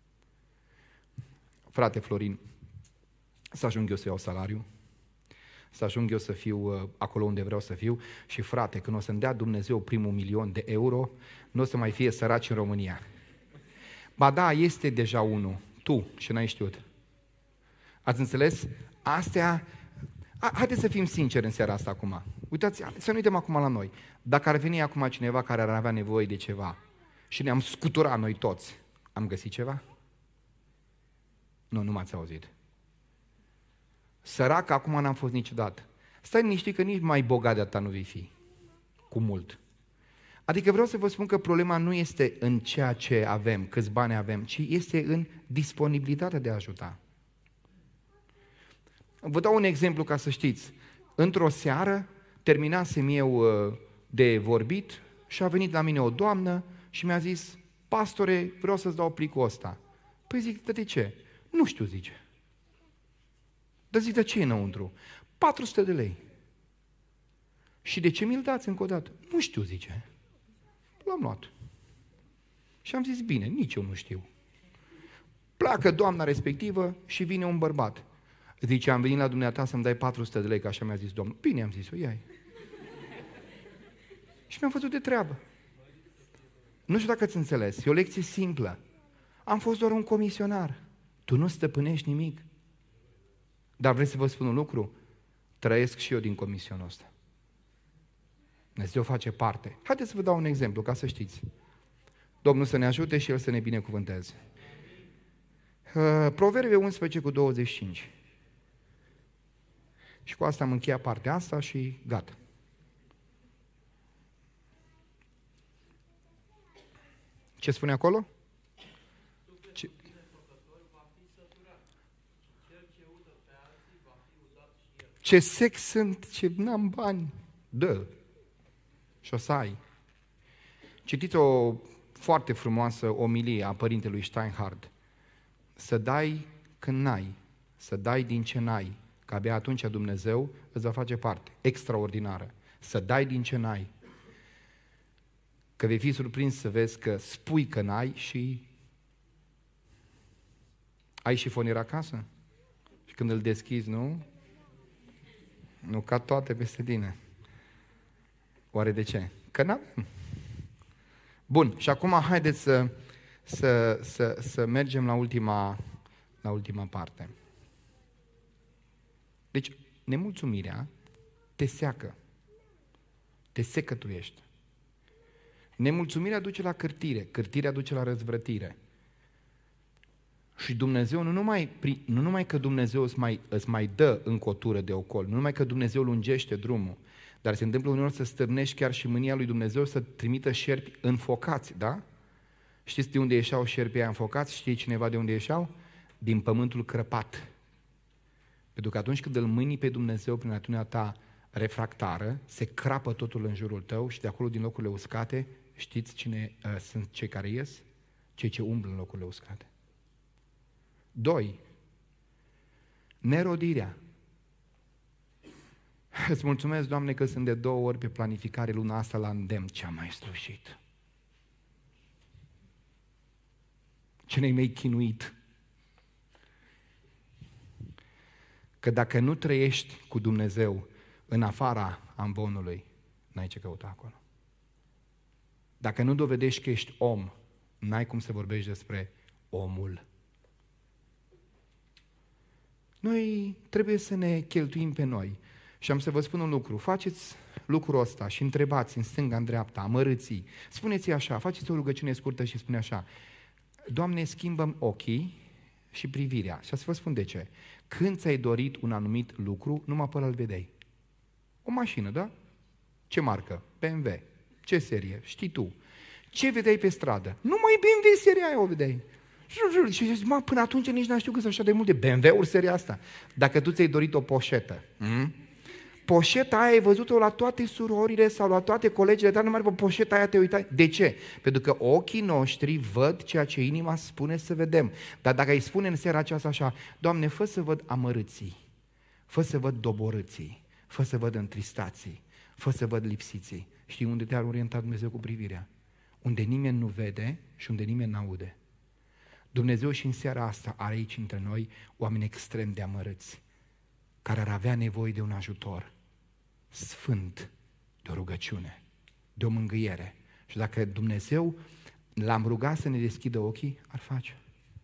Frate Florin, să ajung eu să iau salariu, să ajung eu să fiu acolo unde vreau să fiu și frate, când o să-mi dea Dumnezeu primul milion de euro, nu o să mai fie săraci în România. Ba da, este deja unul, tu, și n-ai știut. Ați înțeles? Astea, haideți să fim sinceri în seara asta acum. Uitați, să nu uităm acum la noi. Dacă ar veni acum cineva care ar avea nevoie de ceva și ne-am scuturat noi toți, am găsit ceva? Nu, nu m-ați auzit. Sărac, acum n-am fost niciodată. Stai liniștit că nici mai bogat de-a ta nu vei fi. Cu mult. Adică vreau să vă spun că problema nu este în ceea ce avem, câți bani avem, ci este în disponibilitatea de a ajuta. Vă dau un exemplu ca să știți. Într-o seară terminasem eu de vorbit și a venit la mine o doamnă și mi-a zis: pastore, vreau să-ți dau plicul ăsta. Păi zic, de ce? Nu știu, zice. Dar zic, de ce e înăuntru? patru sute de lei. Și de ce mi-l dați încă o dată? Nu știu, zice. L-am luat. Și am zis, bine, nici eu nu știu. Pleacă doamna respectivă și vine un bărbat. Zice, am venit la dumneata să-mi dai patru sute de lei, că așa mi-a zis domnul. Bine, am zis-o, ia-i. Și mi-am făcut de treabă. Nu știu dacă ați înțeles, e o lecție simplă. Am fost doar un comisionar. Tu nu stăpânești nimic. Dar vreți să vă spun un lucru? Trăiesc și eu din comisionul ăsta. Dumnezeu face parte. Haideți să vă dau un exemplu, ca să știți. Domnul să ne ajute și El să ne binecuvânteze. Proverbe unsprezece cu douăzeci și cinci. Și cu asta am încheiat partea asta și gata. Ce spune acolo? Ce? Ce sex sunt, ce n-am bani. Dă. Și o să ai. Citiți o foarte frumoasă omilie a părintelui Steinhardt. Să dai când n-ai, să dai din ce n-ai, că abia atunci Dumnezeu îți va face parte. Extraordinară. Să dai din ce n-ai. Că vei fi surprins să vezi că spui că n-ai și ai șifonier acasă. Și când îl deschizi, nu? Nu ca toate peste tine. Oare de ce? Că n-avem. Bun, și acum haideți să, să, să, să mergem la ultima, la ultima parte. Deci, nemulțumirea te seacă. Te secătuiește. Nemulțumirea duce la cârtire, cârtirea duce la răzvrătire. Și Dumnezeu, nu numai, nu numai că Dumnezeu îți mai, îți mai dă încotură de ocol, nu numai că Dumnezeu lungește drumul, dar se întâmplă uneori să stârnești chiar și mânia lui Dumnezeu să trimită șerpi înfocați, da? Știți de unde ieșeau șerpii aia înfocați? Știi cineva de unde ieșeau? Din pământul crăpat. Pentru că atunci când îl mâini pe Dumnezeu prin atitudinea ta refractară, se crapă totul în jurul tău și de acolo din locurile uscate, știți cine uh, sunt cei care ies? Cei ce umblă în locurile uscate. Doi, nerodirea. Îți mulțumesc, Doamne, că sunt de două ori pe planificare luna asta la îndemn. Ce am mai slușit? Ce ne-ai mai chinuit? Că dacă nu trăiești cu Dumnezeu în afara amvonului, n-ai ce căuta acolo. Dacă nu dovedești că ești om, n-ai cum să vorbești despre omul. Noi trebuie să ne cheltuim pe noi. Și am să vă spun un lucru, faceți lucrul ăsta și întrebați în stânga, în dreapta, amărâții. Spuneți așa, faceți o rugăciune scurtă și spune așa: Doamne, schimbă-mi ochii și privirea. Și să vă spun de ce. Când ți-ai dorit un anumit lucru, numai pe ăla îl vedeai. O mașină, da? Ce marcă? B M W. Ce serie? Știi tu. Ce vedeai pe stradă? Numai B M W seria aia o vedeai. Și zici, mă, până atunci nici n-am știut că sunt așa de multe B M W-uri seria asta. Dacă tu ți-ai dorit o poșetă, m? Poșeta aia ai văzut-o la toate surorile sau la toate colegile, dar numai pe poșeta aia te uitai. De ce? Pentru că ochii noștri văd ceea ce inima spune să vedem. Dar dacă îi spune în seara aceasta așa: Doamne, fă să văd amărâții, fă să văd doborâții, fă să văd întristații, fă să văd lipsiții. Știi unde te-ar orienta Dumnezeu cu privirea? Unde nimeni nu vede și unde nimeni n-aude. Dumnezeu și în seara asta are aici între noi oameni extrem de amărâți, care ar avea nevoie de un ajutor sfânt, de o rugăciune, de o mângâiere. Și dacă Dumnezeu l-am rugat să ne deschidă ochii, ar face.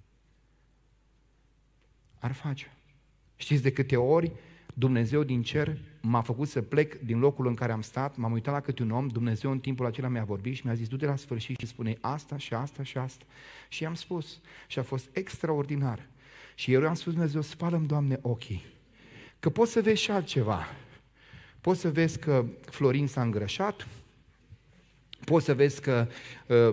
Ar face. Știți de câte ori Dumnezeu din cer m-a făcut să plec din locul în care am stat, m-am uitat la câte un om, Dumnezeu în timpul acela mi-a vorbit și mi-a zis: du-te la sfârșit și spune asta și asta și asta. Și i-am spus. Și a fost extraordinar. Și eu i-am spus: Dumnezeu, spală-mi, Doamne, ochii, Că poți să vezi și altceva. Poți să vezi că Florin s-a îngrășat, poți să vezi că uh,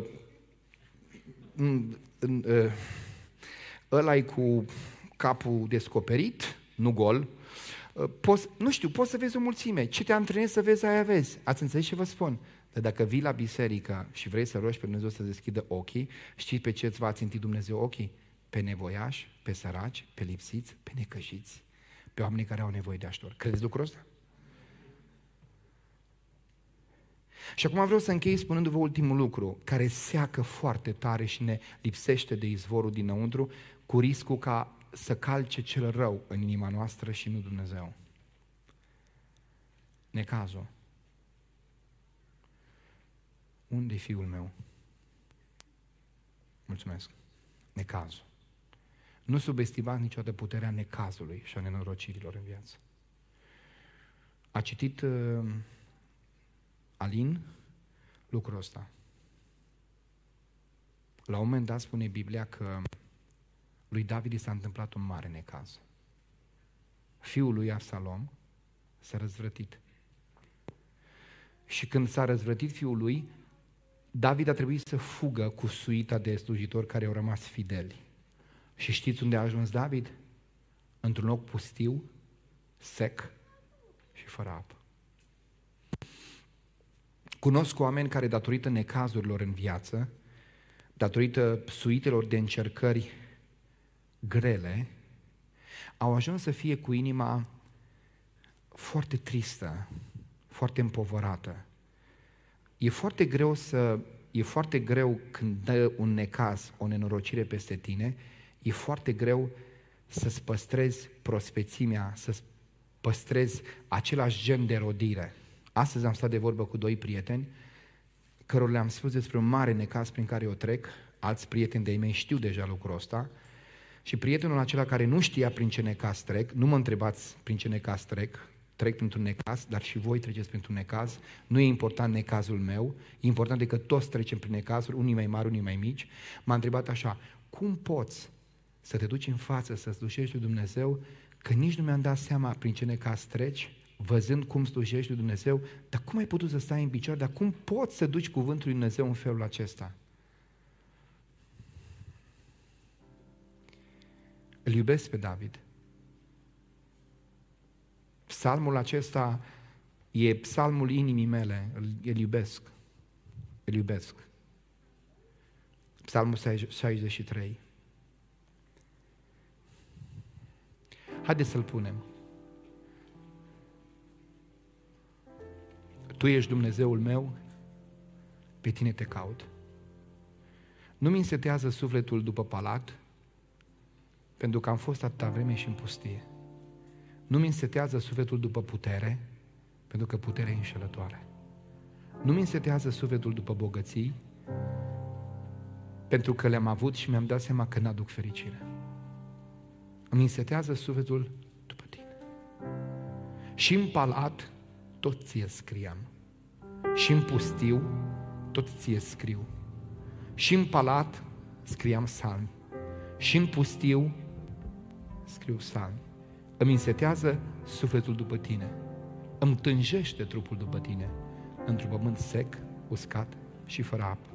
uh, ăla-i cu capul descoperit, nu gol. Uh, poți, nu știu, poți să vezi o mulțime. Ce te antrenezi să vezi, aia vezi. Ați înțeles ce vă spun? Dar dacă vii la biserică și vrei să rogi pe Dumnezeu să deschidă ochii, știi pe ce îți va ținti Dumnezeu ochii? Pe nevoiași, pe săraci, pe lipsiți, pe necăjiți, pe oamenii care au nevoie de ajutor. Credeți lucrul ăsta? Și acum vreau să închei spunându-vă ultimul lucru, care seacă foarte tare și ne lipsește de izvorul dinăuntru, cu riscul ca să calce cel rău în inima noastră și nu Dumnezeu. Necazul. Unde-i fiul meu? Mulțumesc. Necazul. Nu subestimați niciodată puterea necazului și a nenorocirilor în viață. A citit uh, Alin lucrul ăsta. La un moment dat spune Biblia că lui David i s-a întâmplat un mare necaz. Fiul lui Absalom s-a răzvrătit. Și când s-a răzvrătit fiul lui, David a trebuit să fugă cu suita de slujitori care au rămas fideli. Și știți unde a ajuns David? Într-un loc pustiu, sec și fără apă. Cunosc oameni care, datorită necazurilor în viață, datorită suitelor de încercări grele, au ajuns să fie cu inima foarte tristă, foarte împovărată. E foarte greu să, e foarte greu când dă un necaz, o nenorocire peste tine, e foarte greu să-ți păstrezi prospețimea, să-ți păstrezi același gen de rodire. Astăzi am stat de vorbă cu doi prieteni, cărora le-am spus despre un mare necaz prin care eu trec, alți prieteni de-ai mei știu deja lucrul ăsta, și prietenul acela care nu știa prin ce necaz trec, nu mă întrebați prin ce necaz trec, trec printr-un necaz, dar și voi treceți printr-un necaz, nu e important necazul meu, e important de că toți trecem prin necazuri, unii mai mari, unii mai mici. M-a întrebat așa, cum poți să te duci în față, să slujești lui Dumnezeu, că nici nu mi-am dat seama prin ce necaz treci, văzând cum slujești lui Dumnezeu, dar cum ai putut să stai în picioare, dar cum poți să duci cuvântul lui Dumnezeu în felul acesta? Îl iubesc pe David. Psalmul acesta e psalmul inimii mele, îl, îl iubesc. Îl iubesc. Psalmul șaizeci și trei. Haideți să-l punem. Tu ești Dumnezeul meu, pe tine te caut. Nu-mi însetează sufletul după palat, pentru că am fost atâta vreme și în pustie. Nu-mi însetează sufletul după putere, pentru că puterea e înșelătoare. Nu-mi însetează sufletul după bogății, pentru că le-am avut și mi-am dat seama că n-aduc fericire. Îmi însetează sufletul după tine. Și în palat tot ție scriam. Și în pustiu tot ție scriu. Și în palat scriam psalmi. Și în pustiu scriu psalmi. Îmi însetează sufletul după tine. Îmi tânjește trupul după tine, într-un pământ sec, uscat și fără apă.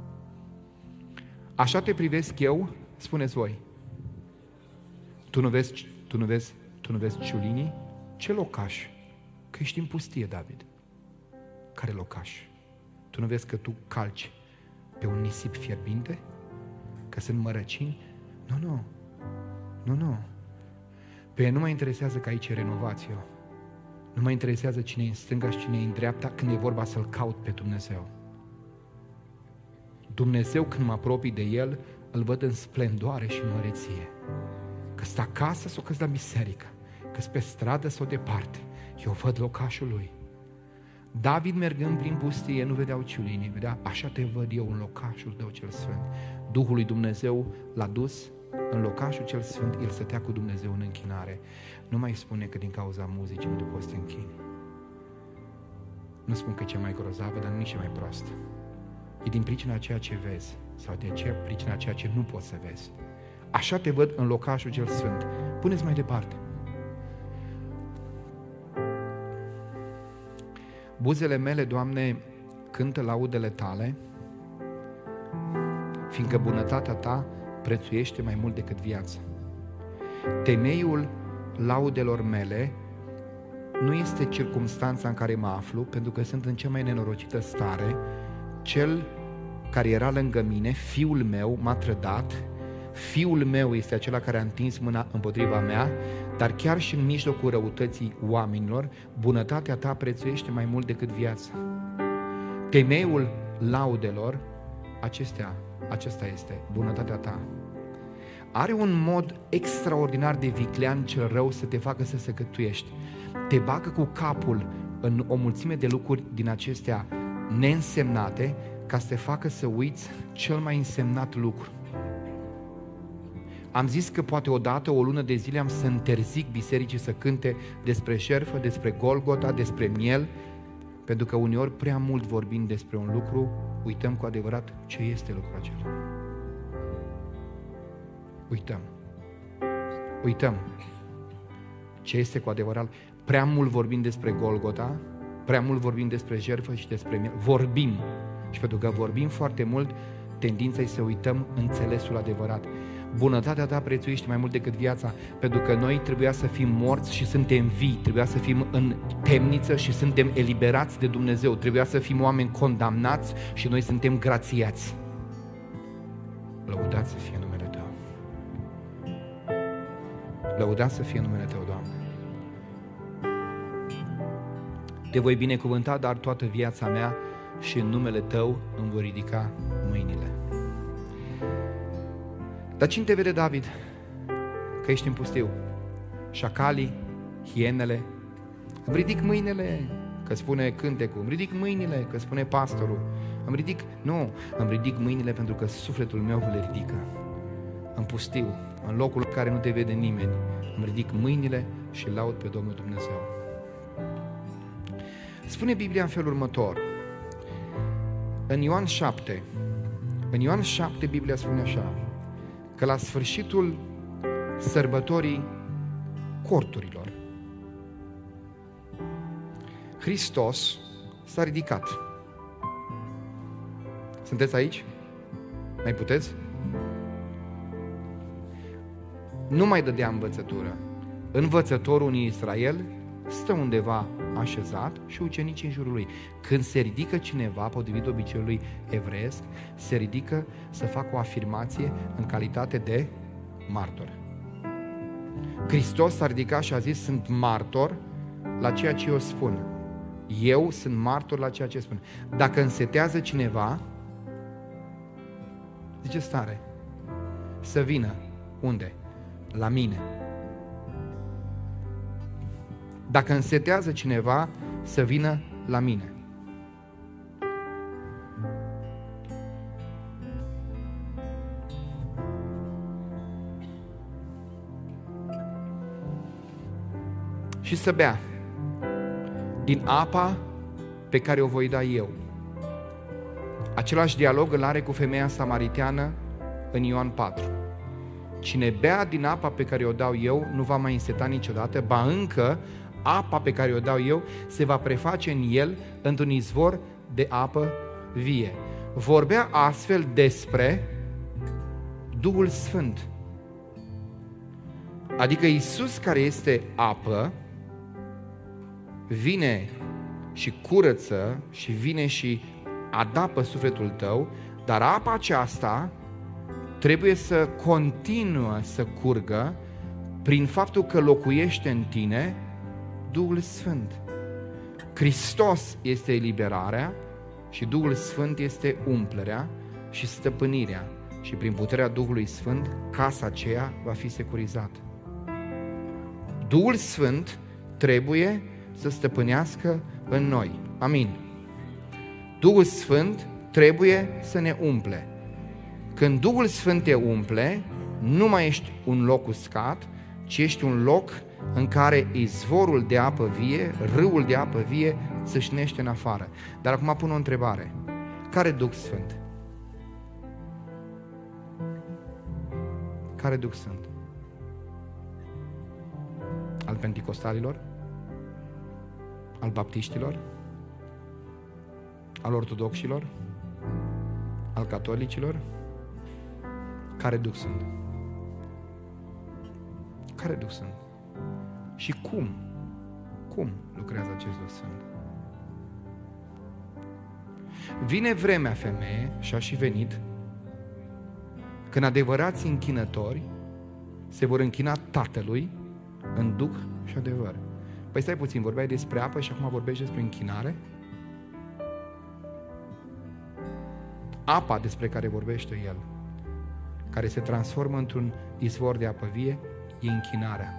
Așa te privesc eu, spuneți voi. Tu nu vezi, tu nu vezi, tu nu vezi ciulinii? Ce locaș? Că ești în pustie, David. Care locaș? Tu nu vezi că tu calci pe un nisip fierbinte? Că sunt mărăcini? Nu, nu. Nu, nu. Pe ea nu mă interesează că aici e renovație. Nu mă interesează cine e în stânga și cine e în dreapta când e vorba să-L caut pe Dumnezeu. Dumnezeu, când mă apropii de El, îl văd în splendoare și măreție. Că stă acasă sau că stă la biserică, că stă pe stradă sau departe, eu văd locașul Lui. David, mergând prin pustie, nu vedeau ciulinii, vedea, așa te văd eu în locașul Tău cel Sfânt. Duhul lui Dumnezeu l-a dus în locașul cel Sfânt, el stătea cu Dumnezeu în închinare. Nu mai spune că din cauza muzicii nu te poți să te închini. Nu spun că e cea mai grozavă, dar nici cea mai proastă. E din pricina ceea ce vezi sau de aceea pricina ceea ce nu poți să vezi. Așa te văd în locașul cel Sfânt. Puneți mai departe. Buzele mele, Doamne, cântă laudele Tale, fiindcă bunătatea Ta prețuiește mai mult decât viața. Temeiul laudelor mele nu este circumstanța în care mă aflu, pentru că sunt în cea mai nenorocită stare. Cel care era lângă mine, fiul meu, m-a trădat, fiul meu este acela care a întins mâna împotriva mea, dar chiar și în mijlocul răutății oamenilor, bunătatea Ta prețuiește mai mult decât viața. Temeiul laudelor, acestea, acesta este bunătatea Ta. Are un mod extraordinar de viclean cel rău să te facă să se cătuiești. Te bagă cu capul în o mulțime de lucruri din acestea neînsemnate, ca să te facă să uiți cel mai însemnat lucru. Am zis că poate odată, o lună de zile, am să interzic bisericii să cânte despre jertfă, despre Golgota, despre miel, pentru că uneori prea mult vorbind despre un lucru, uităm cu adevărat ce este lucrul acela. Uităm. Uităm ce este cu adevărat. Prea mult vorbim despre Golgota, prea mult vorbim despre jertfă și despre miel. Vorbim. Și pentru că vorbim foarte mult, tendința e să uităm înțelesul adevărat. Bunătatea Ta prețuiește mai mult decât viața, pentru că noi trebuia să fim morți și suntem vii, trebuia să fim în temniță și suntem eliberați de Dumnezeu, trebuia să fim oameni condamnați și noi suntem grațiați. Lăudați să fie numele Tău. Lăudați să fie numele Tău, Doamne. Te voi binecuvânta, dar toată viața mea, și în numele Tău îmi voi ridica mâinile. Dar cine te vede, David, că ești în pustiu? Șacalii, hienele. Îmi ridic mâinile, că spune cântecul. Îmi ridic mâinile, că spune pastorul. Îmi ridic, nu, îmi ridic mâinile pentru că sufletul meu le ridică. În pustiu, în locul în care nu te vede nimeni, îmi ridic mâinile și laud pe Domnul Dumnezeu. Spune Biblia în felul următor. În Ioan șapte, în Ioan șapte Biblia spune așa, că la sfârșitul sărbătorii corturilor, Hristos s-a ridicat. Sunteți aici? Mai puteți? Nu mai dădea învățătură. Învățătorul în Israel stă undeva așezat și ucenicii în jurul lui. Când se ridică cineva, potrivit obiceiului evreiesc, se ridică să facă o afirmație în calitate de martor. Hristos s-a ridicat și a zis, sunt martor la ceea ce eu spun. Eu sunt martor la ceea ce spun. Dacă însetează cineva, zice stare, să vină. Unde? La mine. Dacă însetează cineva, să vină la mine. Și să bea din apa pe care o voi da eu. Același dialog îl are cu femeia samariteană în Ioan patru. Cine bea din apa pe care o dau eu nu va mai înseta niciodată, ba încă apa pe care o dau eu se va preface în el într-un izvor de apă vie. Vorbea astfel despre Duhul Sfânt. Adică Iisus, care este apă, vine și curăță și vine și adapă sufletul tău, dar apa aceasta trebuie să continuă să curgă prin faptul că locuiește în tine Duhul Sfânt. Hristos este eliberarea și Duhul Sfânt este umplerea și stăpânirea. Și prin puterea Duhului Sfânt, casa aceea va fi securizată. Duhul Sfânt trebuie să stăpânească în noi. Amin. Duhul Sfânt trebuie să ne umple. Când Duhul Sfânt te umple, nu mai ești un loc uscat, ci ești un loc în care izvorul de apă vie, râul de apă vie, țâșnește în afară. Dar acum pun o întrebare. Care Duh Sfânt? Care Duh Sfânt? Al penticostalilor? Al baptiștilor? Al ortodoxilor? Al catolicilor? Care duh sunt? Care duh sunt? Și cum? Cum lucrează acest duh sfânt? Vine vremea, femeie, și a și venit, când adevărați închinători se vor închina Tatălui în duh și adevăr. Păi stai puțin, vorbeai despre apă și acum vorbești despre închinare? Apa despre care vorbește el, care se transformă într-un izvor de apă vie, e închinarea.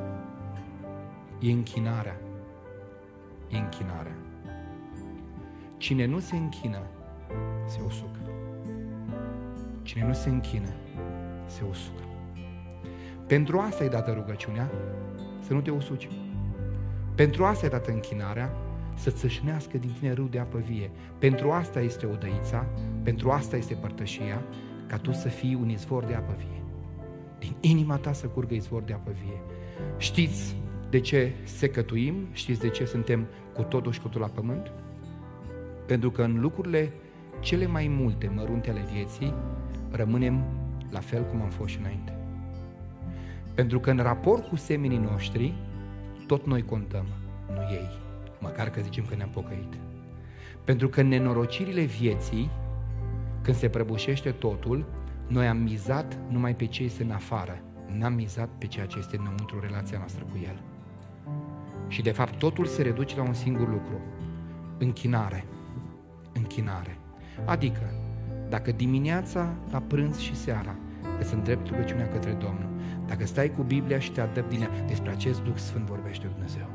E închinarea. E închinarea. Cine nu se închină, se usucă. Cine nu se închină, se usucă. Pentru asta e dată rugăciunea, să nu te usuci. Pentru asta e dată închinarea, să țâșnească din tine râu de apă vie. Pentru asta este odăița, pentru asta este părtășia, ca tu să fii un izvor de apă vie. Din inima ta să curgă izvor de apă vie. Știți de ce secătuim? Știți de ce suntem cu totul și cu totul la pământ? Pentru că în lucrurile cele mai multe mărunte ale vieții rămânem la fel cum am fost și înainte. Pentru că în raport cu semenii noștri, tot noi contăm, nu ei, măcar că zicem că ne-am pocăit. Pentru că în nenorocirile vieții, când se prăbușește totul, noi am mizat numai pe ce este în afară, n-am mizat pe ceea ce este înăuntru relația noastră cu El. Și de fapt totul se reduce la un singur lucru: închinare. Închinare. Adică, dacă dimineața, la prânz și seara îți îndrepti rugăciunea către Domnul, dacă stai cu Biblia și te adăpi din ea, despre acest Duh Sfânt vorbește Dumnezeu.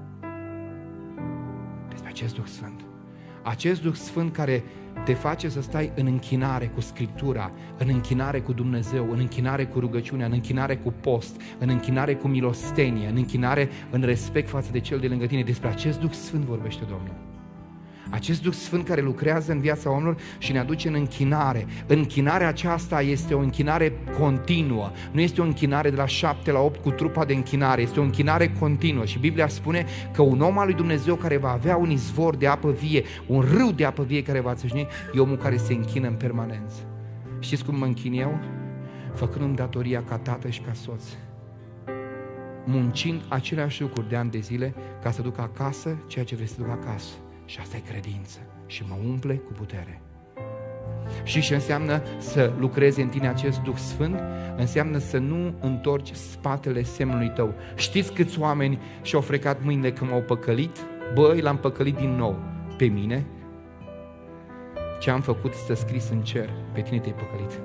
Despre acest Duh Sfânt. Acest Duh Sfânt care te face să stai în închinare cu Scriptura, în închinare cu Dumnezeu, în închinare cu rugăciunea, în închinare cu post, în închinare cu milostenie, în închinare, în respect față de cel de lângă tine. Despre acest Duh Sfânt vorbește Domnul. Acest Duh Sfânt care lucrează în viața omilor și ne aduce în închinare. Închinarea aceasta este o închinare continuă. Nu este o închinare de la șapte la opt cu trupa de închinare. Este o închinare continuă. Și Biblia spune că un om al lui Dumnezeu care va avea un izvor de apă vie, un râu de apă vie care va țâșni, e omul care se închină în permanență. Știți cum mă închin eu? Făcând datoria ca tată și ca soț. Muncind aceleași lucruri de ani de zile ca să duc acasă ceea ce vrei să duc acasă. Și asta e credință și mă umple cu putere. Și ce înseamnă să lucreze în tine acest Duh Sfânt? Înseamnă să nu întorci spatele semnului tău. Știți câți oameni și-au frecat mâinile când m-au păcălit? Băi, l-am păcălit din nou. Pe mine? Ce am făcut stă scris în cer. Pe tine te-ai păcălit.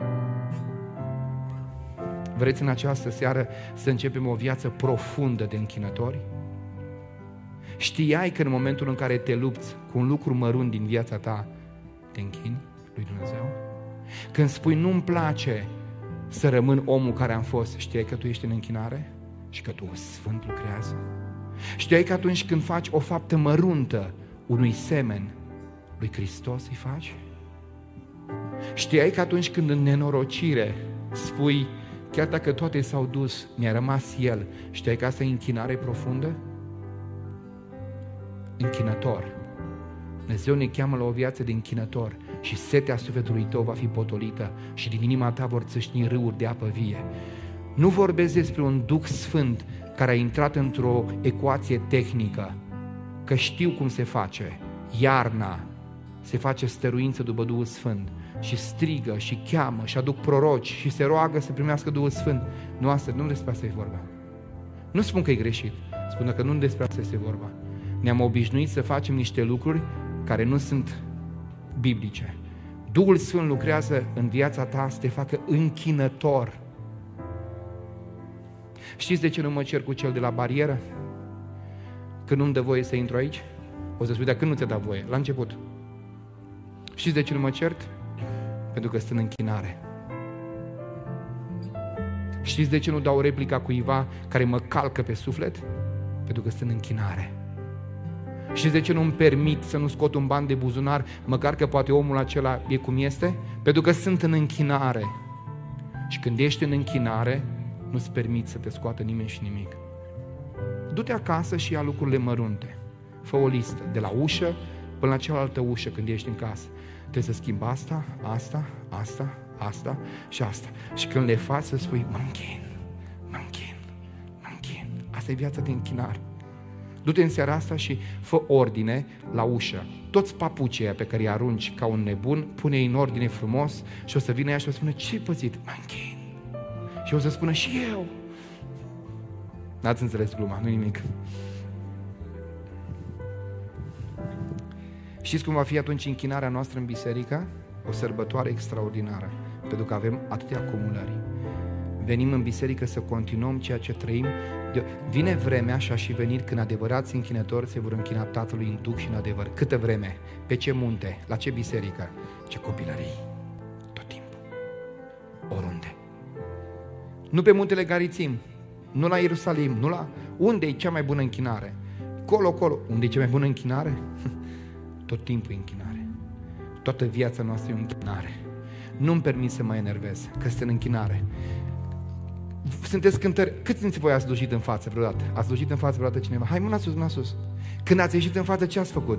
Vreți în această seară să începem o viață profundă de închinători? Știai că în momentul în care te lupți cu un lucru mărunt din viața ta, te închini lui Dumnezeu? Când spui nu-mi place să rămân omul care am fost, știai că tu ești în închinare? Și că tu Sfânt lucrează? Știai că atunci când faci o faptă măruntă unui semen, lui Hristos îi faci? Știai că atunci când în nenorocire spui, chiar dacă toate s-au dus, mi-a rămas El, știai că asta e închinare profundă? Închinător. Dumnezeu ne cheamă la o viață de închinător și setea sufletului tău va fi potolită și din inima ta vor țâșni râuri de apă vie. Nu vorbesc despre un Duh Sfânt care a intrat într-o ecuație tehnică, că știu cum se face. Iarna se face stăruință după Duhul Sfânt și strigă și cheamă și aduc proroci și se roagă să primească Duhul Sfânt. Nu, asta, nu despre asta e vorba. Nu spun că e greșit, spun că nu despre asta este vorba. Ne-am obișnuit să facem niște lucruri care nu sunt biblice. Duhul Sfânt lucrează în viața ta să te facă închinător. Știți de ce nu mă cer cu cel de la barieră? Când nu-mi dă voie să intru aici? O să spui, dar când nu ți-a dat voie? La început. Știți de ce nu mă cert? Pentru că sunt în închinare. Știți de ce nu dau replica cuiva care mă calcă pe suflet? Pentru că sunt în închinare. Știți de ce nu-mi permit să nu scot un ban de buzunar, măcar că poate omul acela e cum este? Pentru că sunt în închinare. Și când ești în închinare, nu-ți permiți să te scoată nimeni și nimic. Du-te acasă și ia lucrurile mărunte. Fă o listă, de la ușă până la cealaltă ușă când ești în casă. Trebuie să schimbi asta, asta, asta, asta și asta. Și când le faci să spui, mă închin, mă închin, mă închin. Asta e viața de închinare. Du-te în seara asta și fă ordine la ușă. Toți papucii pe care îi arunci ca un nebun, pune-i în ordine frumos și o să vină ea și o să spună, ce-ai pățit? Mă închin. Și o să spună, și eu. N-ați înțeles gluma, nu nimic. Știți cum va fi atunci închinarea noastră în biserică? O sărbătoare extraordinară, pentru că avem atâtea acumulări. Venim în biserică să continuăm ceea ce trăim. Vine vremea, și a și venit, când adevărați închinători se vor închina Tatălui în duh și în adevăr. Câtă vreme? Pe ce munte? La ce biserică? Ce copilării? Tot timpul. Oriunde. Nu pe muntele Garițim, nu la Ierusalim, nu la... Unde e cea mai bună închinare? Colo, colo. Unde e cea mai bună închinare? Tot timpul e închinare. Toată viața noastră e o închinare. Nu-mi permit să mă enervez, că sunt în închinare. Sunteți cântări. Câți dintre voi ați slujit în față vreodată? Ați slujit în față vreodată cineva? Hai, mâna sus, mâna sus. Când ați ieșit în față, ce ați făcut?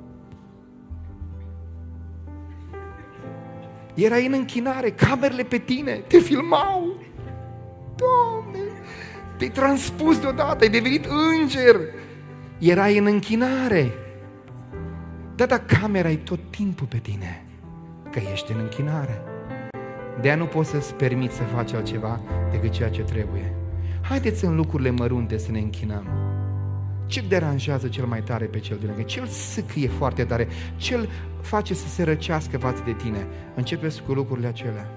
Erai în închinare, camerele pe tine, te filmau. Doamne, te-ai transpus deodată, ai devenit înger. Erai în închinare. Da, dar camera e tot timpul pe tine, că ești în închinare. De-aia nu poți să-ți permiți să faci altceva decât ceea ce trebuie. Haideți în lucrurile mărunte să ne închinăm. Ce deranjează cel mai tare pe cel din lângă? Ce-l sâcâie foarte tare? Ce-l face să se răcească față de tine? Începe-ți cu lucrurile acelea.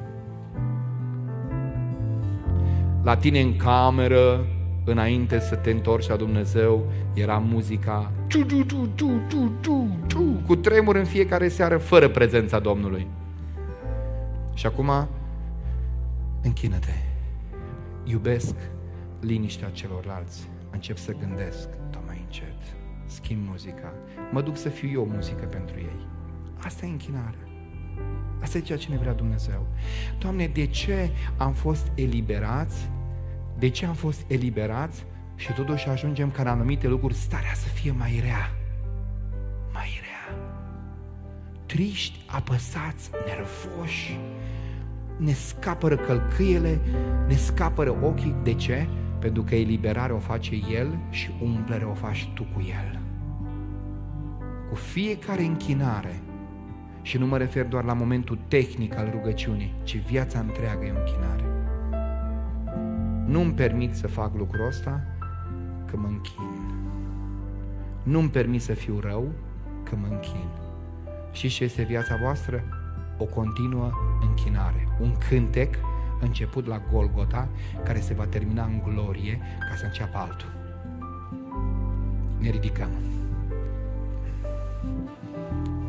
La tine în cameră, înainte să te întorci la Dumnezeu, era muzica tu, tu, tu, tu, tu, tu, tu, cu tremur în fiecare seară, fără prezența Domnului. Și acum închină-te. Iubesc liniștea celorlalți. Încep să gândesc, tot mai încet, schimb muzica, mă duc să fiu eu muzică pentru ei. Asta e închinarea. Asta e ceea ce ne vrea Dumnezeu. Doamne, de ce am fost eliberați? De ce am fost eliberați și totuși ajungem ca în anumite lucruri starea să fie mai rea? Mai rea. Triști, apăsați, nervoși, ne scapără călcâiele, ne scapără ochii. De ce? Pentru că eliberarea o face El și umplerea o faci tu cu El. Cu fiecare închinare, și nu mă refer doar la momentul tehnic al rugăciunii, ci viața întreagă e o închinare. Nu-mi permit să fac lucrul ăsta, că mă închin. Nu-mi permit să fiu rău, că mă închin. Și ce este viața voastră? O continuă închinare. Un cântec început la Golgota, care se va termina în glorie, ca să înceapă altul. Ne ridicăm.